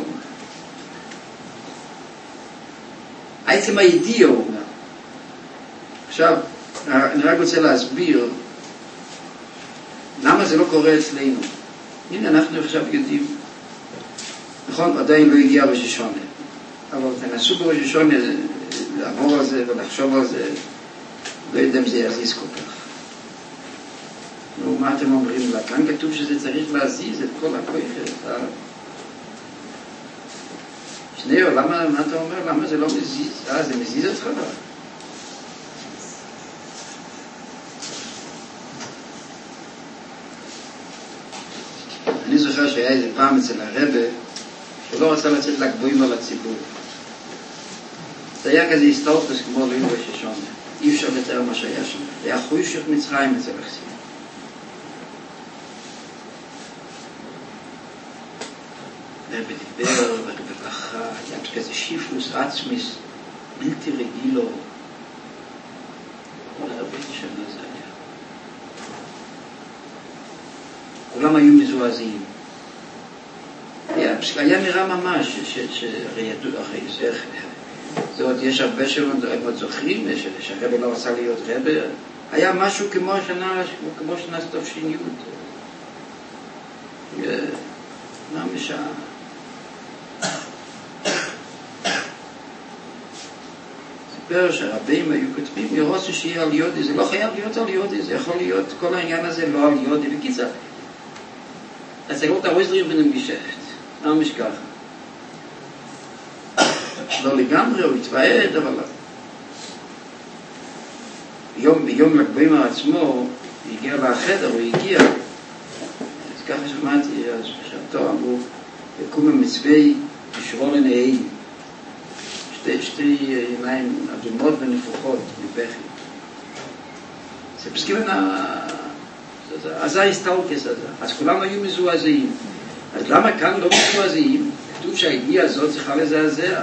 עצם הידיע הוא אומר. עכשיו, אני רק רוצה להסביר למה זה לא קורה אצלנו. הנה, אנחנו עכשיו יודעים, נכון, עדיין לא הגיע ראש השונה, אבל תנסו בראש השונה לעבור על זה ולחשוב על זה, לא יודע אם זה יזיז כל כך. נו, מה אתם אומרים לה? כאן כתוב שזה צריך להזיז את כל הכוח. שניאו, מה אתה אומר? למה זה לא מזיז? זה מזיז אותך? אני זוכר שהיה איזה פעם אצל הרבה שלא רצה לצאת לגבוהים על הציבור. זה היה כזה הסתלפס כמו לאילו הששון. אי אפשר לתאר מה שהיה שם. זה היה חוישת מצרים אצל החסיד. הרבה דיבר ובכה, היה כזה שיפלוס עצמיס בלתי רגילו. כל הרבה שנה זה היה. כולם היו מזועזעים. היה נראה ממש, שהרי ידעו אחרי זה, זאת אומרת, יש הרבה שעוד זוכרים, שהרבא לא רצה להיות רבא, היה משהו כמו שנה תש"י. ממש סיפר שהרבים היו כותבים, ירוצו שיהיה על יודי, זה לא חייב להיות על יודי, זה יכול להיות כל העניין הזה לא על יודי, בקיצר. אז זה לא תרוזרים בין המשפט, ממש ככה. לא לגמרי, הוא התוועד, אבל ביום לגבוהים עצמו, הוא הגיע לחדר, אז ככה שמעתי, אז בשעתו אמרו, יקום המצווי ישרון עיניים, שתי עיניים אדומות ונפוחות מבכי. זה פסקים אז זה ההסתלקס הזה. אז כולם היו מזועזעים. אז למה כאן לא מזועזעים? כתוב שהידיעה הזאת צריכה לזעזע.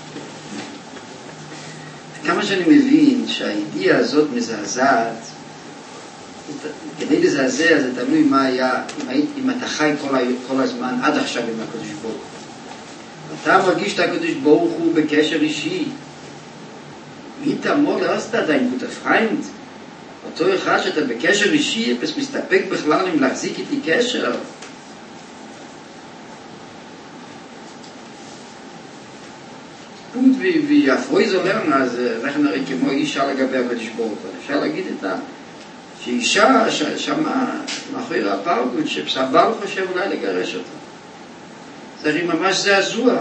כמה שאני מבין שהידיעה הזאת מזעזעת, כדי לזעזע זה תלוי מה היה, אם אתה חי כל הזמן עד עכשיו עם הקדוש ברוך הוא. אתה מרגיש את הקדוש ברוך הוא בקשר אישי. איתה מול עשתה עדיין גוטה פריינד. אותו אחד שאתה בקשר אישי, פס מסתפק בכלל אם להחזיק איתי קשר. ויפרויז אומר, אז אנחנו נראה כמו אישה לגבי הקדוש ברוך הוא. אפשר להגיד שאישה שמה מאחורי הפרגוד, שהבעל חושב אולי לגרש אותה. זה הרי ממש זעזוע.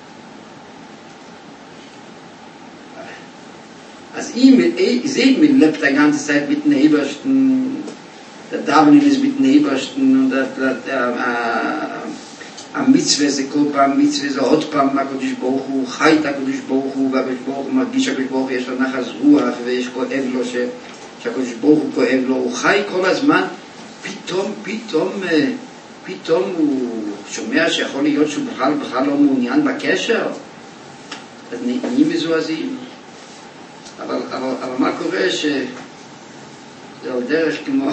אז sieht man lebt die ganze Zeit mit den Ebersten, der Davonin ist mit den Ebersten und המצווה זה כל פעם מצווה, זה עוד פעם הקדוש ברוך הוא חי את הקדוש ברוך הוא, והקדוש ברוך הוא מרגיש שהקדוש ברוך הוא יש לו נחס רוח ויש כואב לו שהקדוש ברוך הוא כואב לו, הוא חי כל הזמן. פתאום הוא שומע שיכול להיות שהוא בכלל לא מעוניין בקשר, אז נהיים מזועזעים. אבל מה קורה שזה על דרך כמו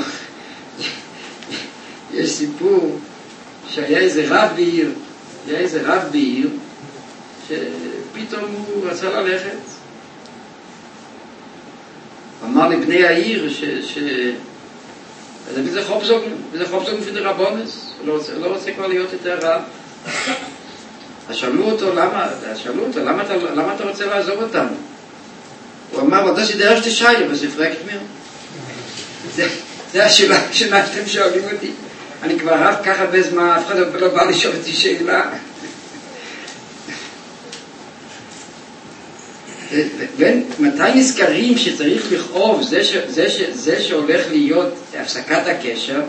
יש סיפור שהיה איזה רב בעיר שפתאום הוא רצה ללכת, אמר לבני העיר זה חופזוגן für die Rabbones, לא רוצה כבר להיות יותר רב. אז שאלו אותו למה אתה רוצה לעזוב אותנו? הוא אמר, das ist die erste Scheile, was ihr fragt mir. זה השאלה שאתם שואלים אותי. אני כבר רב ככה בזמן, אף אחד לא בא לשאול אותי שאלה. מתי נזכרים שצריך לכאוב זה שהולך להיות הפסקת הקשר?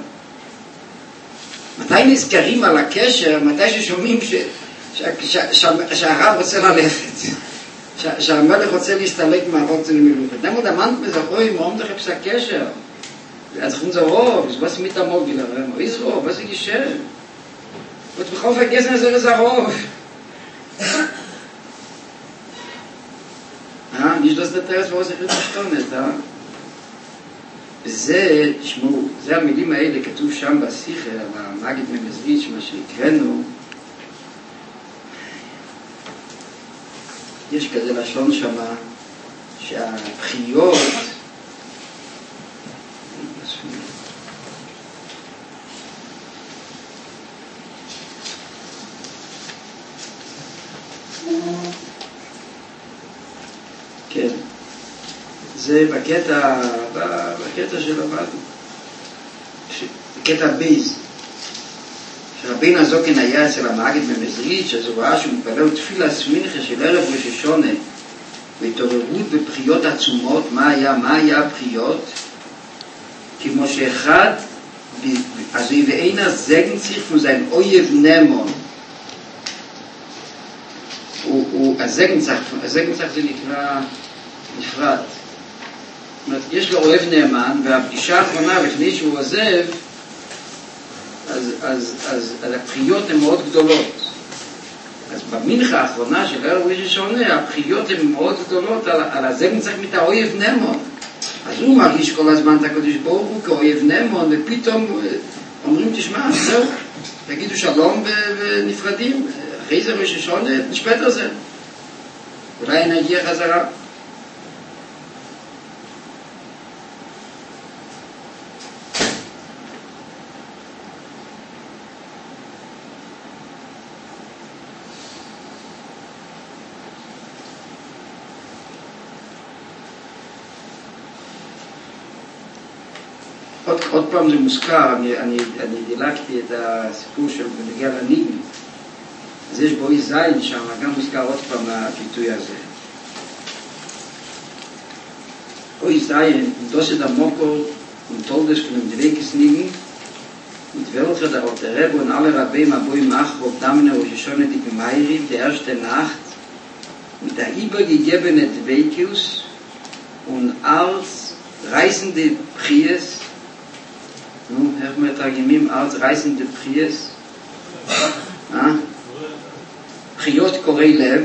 מתי נזכרים על הקשר? מתי ששומעים שהרב רוצה ללכת, שהמלך רוצה להסתלק מהרוב zu Minuten. Dann der Mann mir sagt, oi, warum doch ein Kescher? Also ich so, oh, was mit der Mogil? Wieso? Was ist geschehen? Und ich habe vergessen, dass er sagt, nicht das Detail, was ich nicht verstanden habe. וזה, תשמעו, זה המילים האלה כתוב שם בשיחה, במגיד ממזריץ' מה שהקראנו, יש כזה לשון שמה שהבחיות כן, זה בקטע של למדנו, בקטע בייז, שרבין הזוקן היה אצל המאגד במזריץ', אז הוא ראה שהוא מתפלל תפילה סמינכה של ערב ראש השונה, והתעוררות בבחיות עצומות. מה היה הבחיות? כמו שאחד, אז ואין הזגן צריך כמו זה אויב נמון. הזגן צריך זה נקרא נפרד. זאת אומרת, יש לו אוהב נאמן, והפגישה האחרונה לפני שהוא עוזב, אז הבחיות הן מאוד גדולות. אז במנחה האחרונה של ערב ראש השונה, הבחיות הן מאוד גדולות על הזגן צריך את האויב נמון. אז הוא מרגיש כל הזמן את הקדוש ברוך הוא כאויב נמון, ופתאום אומרים, תשמע, זהו, תגידו שלום ונפרדים, אחרי זה ראש השונה, נשפט על זה. אולי נגיע חזרה. עוד פעם זה מוזכר, אני דילגתי את הסיפור של בנגיע לניגן, אז יש בו זין שם, גם מוזכר עוד פעם הביטוי הזה. אוי זין, דוסד המוקור, ונטולדס von dem Dweckesnigen, mit welcher der Alter Rebbe und alle Rabbeim Aboim Achrob Damene Rosh Hashanah die Gemeirim, die erste Nacht, mit der übergegebene Dweckes und als reißende Pries, nun, Herr Metagimim, als reißende Pries, Priot Korei Lev,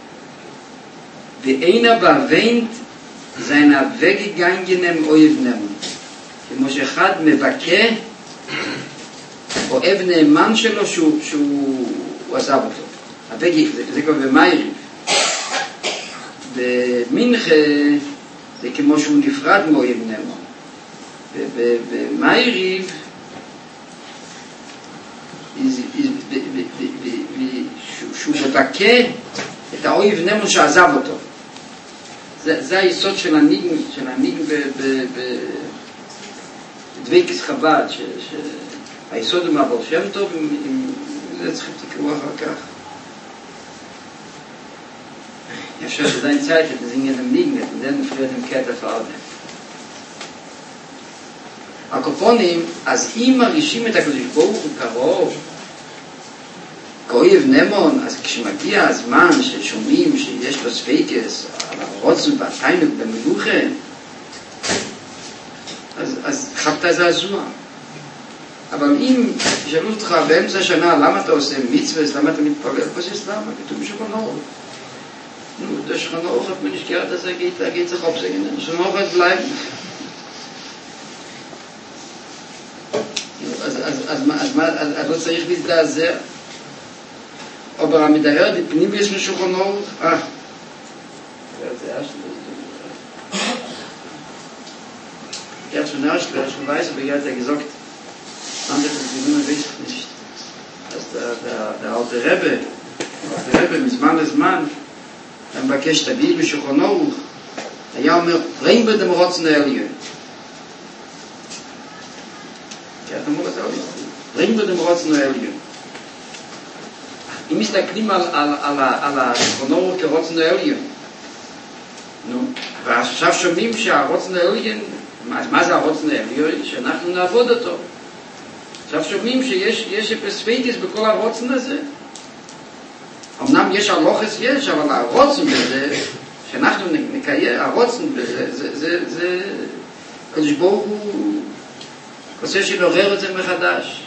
ואינה בהווינט seiner weggegangenen Oivnem. כמו שאחד מבקה, אוהב נאמן שלו שהוא עזב אותו. זה כבר במייריב. במנחה זה כמו שהוא נפרד מאויב נאמן. במייריב שהוא מבקה את האויב נאמן שעזב אותו. זה היסוד של הניגן בדוויקס חב"ד, היסוד הוא מהבר שם טוב, זה צריכים תקראו אחר כך. אפשר שדיין צייט את זינגן dem ניגן, את den נפרד עם קטע פרדם. הקופונים, אז אם מרגישים את הקדוש ברוך הוא קרוב, כאויב נמון, אז כשמגיע הזמן ששומעים שיש לו ספיקס, על הרוצן והתיינוק במלוכה, אז חפת זעזוע. אבל אם ישאלו אותך באמצע השנה למה אתה עושה מצווה, למה אתה מתפלל, פשוט למה? כתוב בשולחן אורך. נו, der Schulchan Aruch hat mir nicht gehört, dass geht sich aufsingen. Der Schulchan Aruch hat bleiben. אז לא צריך להזדעזע. אבל המדבר, die Pnimis mit Schulchan Aruch, זה er hat schon erst weiß, aber er hat ja gesagt, andere Personen wissen nicht, dass der alte Rebbe mit Zman לזמן, er מבקש תביא בשולחן ארוך, היה אומר, bring mir dem רוצן העליון. כן, אתה אומר את העליון. bring mir dem רוצן העליון. אם מסתכלים על השולחן ארוך כרוצן העליון, ועכשיו שומעים שהרוצן העליון, מה זה הרוצן העליון? שאנחנו נעבוד אותו. עכשיו שומעים שיש פספיקס בכל הרוצן הזה. אמנם יש הלוחס יש, אבל הרוצן בזה, שאנחנו נקיים, הרוצן בזה, זה קדוש ברוך הוא רוצה שנעורר את זה מחדש.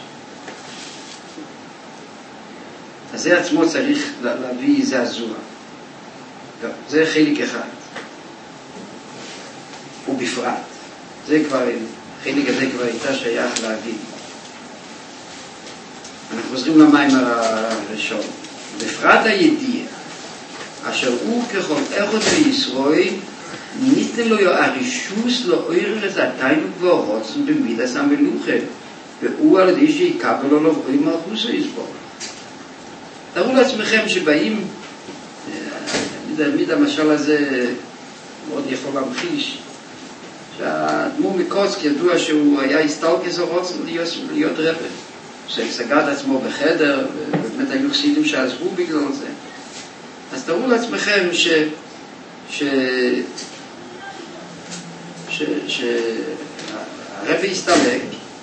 אז זה עצמו צריך להביא זעזוע. זה חלק אחד. ובפרט. זה כבר, חלק הזה כבר הייתה שייך להביא. אנחנו חוזרים למים הראשון. בפרט הידיעה, אשר הוא ככל אחד בישראל, ניתן לו הרישוס לעורר את התיינוק והרוצן במידס המלוכה, והוא על ידי שיקבל לו לבואי מלכוס ויסבור. תראו לעצמכם שבאים, מיד המשל הזה מאוד יכול להמחיש, שהאדמו"ר מקוצק ידוע שהוא היה הסתלקס הרוצן להיות רבי. שסגר את עצמו בחדר, ובאמת היו חסידים שעזבו בגלל זה. אז תראו לעצמכם שהרבי הסתלק,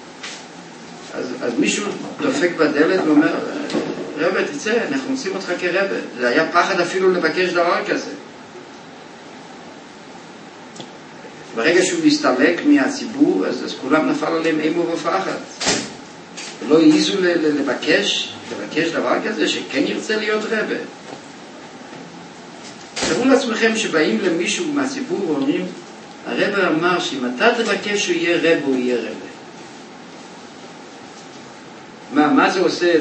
אז מישהו דופק בדלת ואומר, רבי תצא, אנחנו רוצים אותך כרבי. זה היה פחד אפילו לבקש דבר כזה. ברגע שהוא הסתלק מהציבור, אז כולם נפל עליהם אימו ופחד. לא העיזו לבקש דבר כזה שכן ירצה להיות רבי. תראו לעצמכם שבאים למישהו מהציבור ואומרים, הרבי אמר שאם אתה תבקש שהוא יהיה רבי, הוא יהיה רבי. מה זה עושה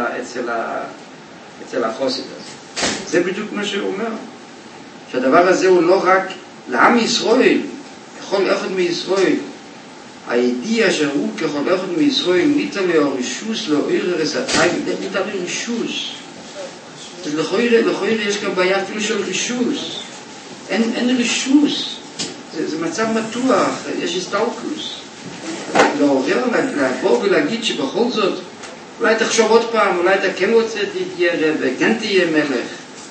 אצל החוסד הזה? זה בדיוק מה שהוא אומר. שהדבר הזה הוא לא רק לעם ישראל, ככל אחד מישראל, הידיעה שהוא ככל אחד מישראל ניתן לו רישוס לעורר את התיינוק, ניתן לו רישוס. אז לכאורה יש גם בעיה אפילו של רישוס. אין רישוס. זה מצב מתוח, יש הסתלקות. לעורר, לבוא ולהגיד שבכל זאת, אולי תחשוב עוד פעם, אולי אתה כן רוצה תהיה רבי, כן תהיה מלך.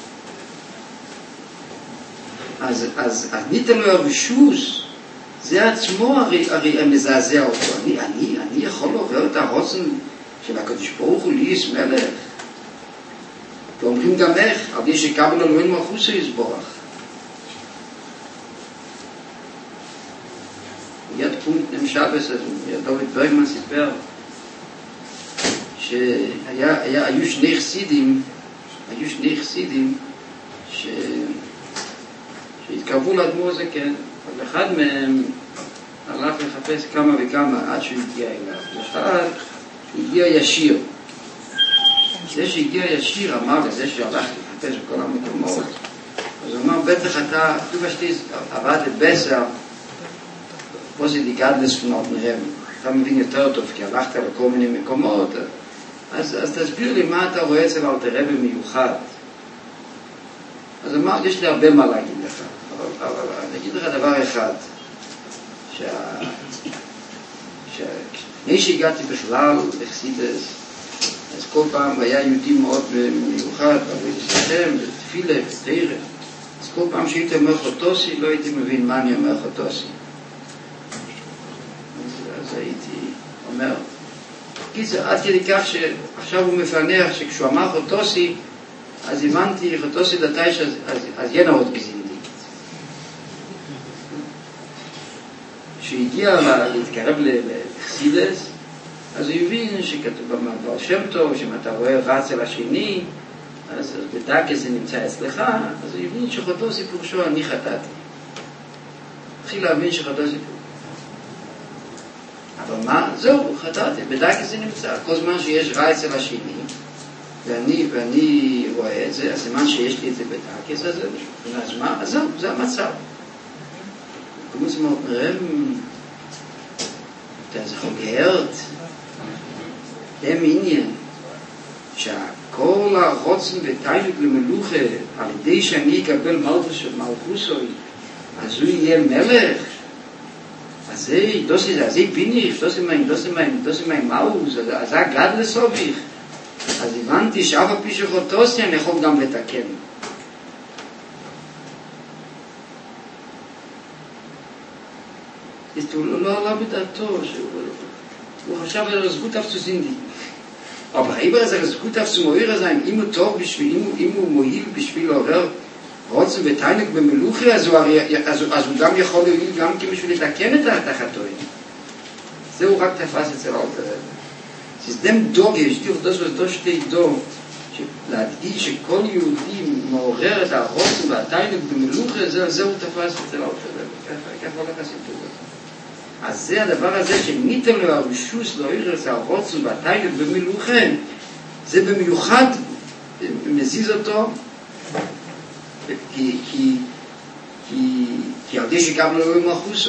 אז ניתן לו הרישוס. זה עצמו הרי מזעזע אותו. אני יכול לעורר את הרוצן של הקדוש ברוך הוא לי מלך. ואומרים גם איך, על ידי שיקבל לו אלוהים מלכוס יסבורך. מיד פונט נמשבס, דוד ברגמן סיפר שהיו שני חסידים שהתקרבו לאדמו"ר הזקן. אבל אחד מהם הלך לחפש כמה וכמה עד שהוא הגיע אליו. אחד הגיע ישיר. זה שהגיע ישיר אמר לזה שהלך לחפש בכל המקומות. אז הוא אמר, בטח אתה, אפילו שתי עבד לבסר, פה זה דיגד לספונות מהם. אתה מבין יותר טוב, כי הלכת לכל מיני מקומות. אז תסביר לי מה אתה רואה אצל אלתר רבי מיוחד. אז אמר, יש לי הרבה מה להגיד לך. אבל אני אגיד לך דבר אחד, לפני שהגעתי בכלל לחסידס, אז כל פעם היה יהודי מאוד מיוחד, בעבודת השם, בתפילה, בתורה. אז כל פעם שהייתי אומר חוטוסי, לא הייתי מבין מה אני אומר חוטוסי. אז הייתי אומר, קיצר, עד כדי כך שעכשיו הוא מפענח שכשהוא אמר חוטוסי, אז הבנתי חוטוסי דתייש, אז יהיה עוד גזינדי. כשהגיע להתקרב לחסידס, אז הוא הבין שכתוב במעבר שם טוב, שאם אתה רואה רץ אל השני, אז בדקה זה נמצא אצלך, אז הוא הבין שחוטוסי פירושו אני חטאתי. התחיל להבין שחטאתי פירושו. אבל מה? זהו, חטאתי, בדקה זה נמצא. כל זמן שיש רע אצל השני, ואני רואה את זה, הסימן שיש לי את זה בדקה, אז זה משהו. אז מה? אז זהו, זה המצב. כמו זה אומרים, זה חוגרת, הם עניין, שכל הרוצן ותיינוק למלוכה, על ידי שאני אקבל מלכוסוי, אז הוא יהיה מלך, אז זה ביניך, דוסי מים מאוז, אז זה הגד לסוביך. אז הבנתי שאף על פי שחוטוסי אני יכול גם לתקן. הוא לא עלה בדעתו, הוא חשב על הזכות אפסוסינדי. אבל העבר הזה, הזכות אפסומויר הזה, אם הוא טוב בשביל, אם הוא מועיל בשביל לעורר רוצן ותיינוק במלוכי, אז הוא גם יכול להועיל גם בשביל לתקן את החטאים. זה הוא רק תפס אצל אלתר רבי. שדם דוגה, שתיך דו שתי דו, להדגיש שכל יהודי מעורר את הרוצן והתיינוק במלוכי, זה הוא תפס אצל אלתר רבי. ככה הולך הסיפור הזה. אז זה הדבר הזה שניתן לו הרשוס לעורר את הרוצן והתיינוק במלוכי, זה במיוחד מזיז אותו, כי על די שגם לא רואים מלכוסו.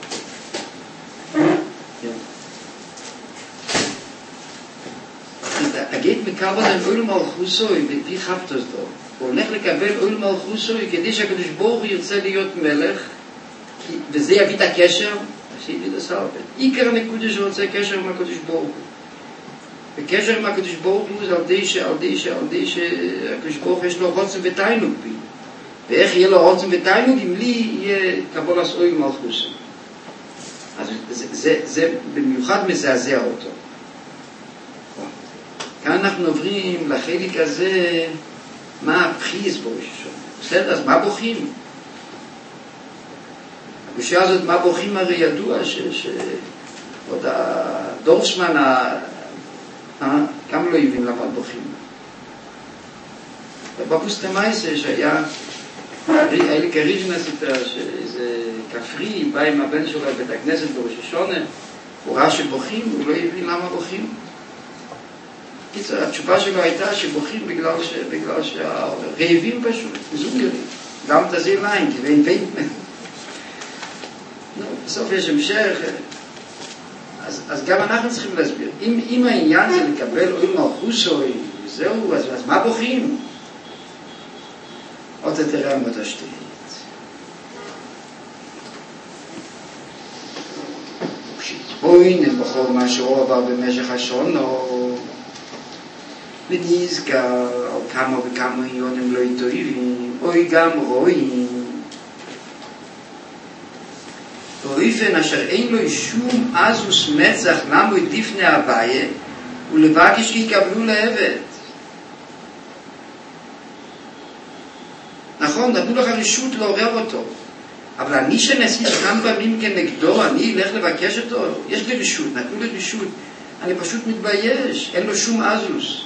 הגית מקבל על אול מלכוסו בפי חפטוס דו. הוא הולך לקבל אול מלכוסו כדי שהקדוש ברוך הוא ירצה להיות מלך, וזה יביא את הקשר, שיביא לסרבן. עיקר הנקודה שרוצה קשר עם הקדוש ברוך הוא. וקשר עם הקדוש ברוך הוא זה על די שהקדוש ברוך הוא יש לו רוצן ותיינוק בי. ואיך יהיה לו רוצן ותיינוק אם לי יהיה קבול אסוי מלכוסו. אז זה במיוחד מזעזע אותו. כאן אנחנו עוברים לחלק הזה, מה הבחיס בראש השונה. בסדר, אז מה בוכים? בשעה הזאת מה בוכים הרי ידוע עוד הדורסמן כמה לא הבין למה בוכים. בפוסטמייסה שהיה לי כריז'נה סיפר שאיזה כפרי בא עם הבן שלו לבית הכנסת בראש השונה, הוא ראה שבוכים, הוא לא הבין למה בוכים. התשובה שלו הייתה שבוכים בגלל שהרעבים פשוט, זוגרים, גם תזיר ליין, כי ואין בין. בסוף יש המשך, אז גם אנחנו צריכים להסביר. אם העניין זה לקבל אוי מלכוסו, זהו, אז מה בוכים? עוד תראה מה תשתית. אוי נבחור מה שהוא עבר במשך השונו, ונזכר על כמה וכמה עניונים לא יטויבים, אוי גם רואים. באופן אשר אין לו שום עזוס מצח למה הוא לפני הוויה, ולבקש שיקבלו לעבד. נכון, נתנו לך רשות לעורר אותו, אבל אני שנעשית כמה פעמים כנגדו, אני אלך לבקש אותו, יש לי רשות, נתנו לי רשות, אני פשוט מתבייש, אין לו שום עזוס.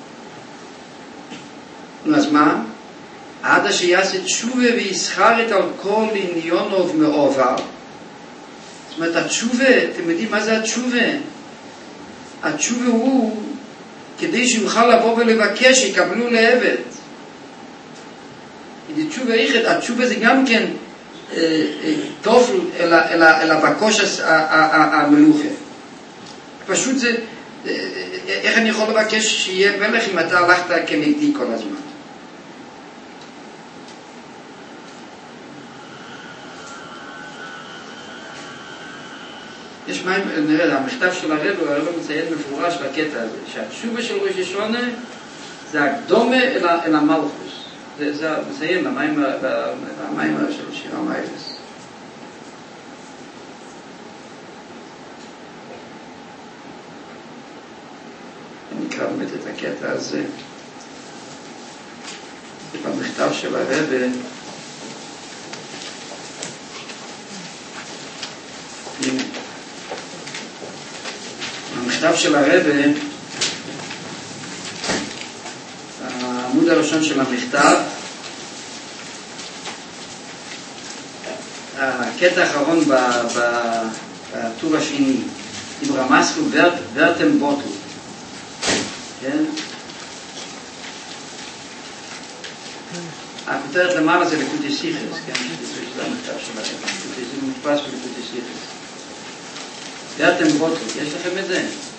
אז מה? עד אשר יעשה תשובה ויסחרת על כל עניונו ומעובר. זאת אומרת, התשובה, אתם יודעים מה זה התשובה? התשובה הוא כדי שיוכל לבוא ולבקש, יקבלו לעבד. התשובה זה גם כן תופל אל הבקוש המלוכה. פשוט זה, איך אני יכול לבקש שיהיה מלך אם אתה הלכת כנגדי כל הזמן? יש מים, נראה, המכתב של הרב מציין מפורש בקטע הזה, שהתשובה של ראש השונה זה הקדומה אל המלכוס. זה מציין במים של שיר המיילס. נקרא באמת את הקטע הזה. במכתב של הרב, במכתב של הרב, העמוד הראשון של המכתב, הקטע האחרון בטור השני, עם רמסקו ורטם בוטל, כן? הכותרת למעלה זה לקוטי סיכס, כן? שזה המכתב שלהם, זה מודפס בלקוטי סיכס. ורטם בוטל, יש לכם את זה?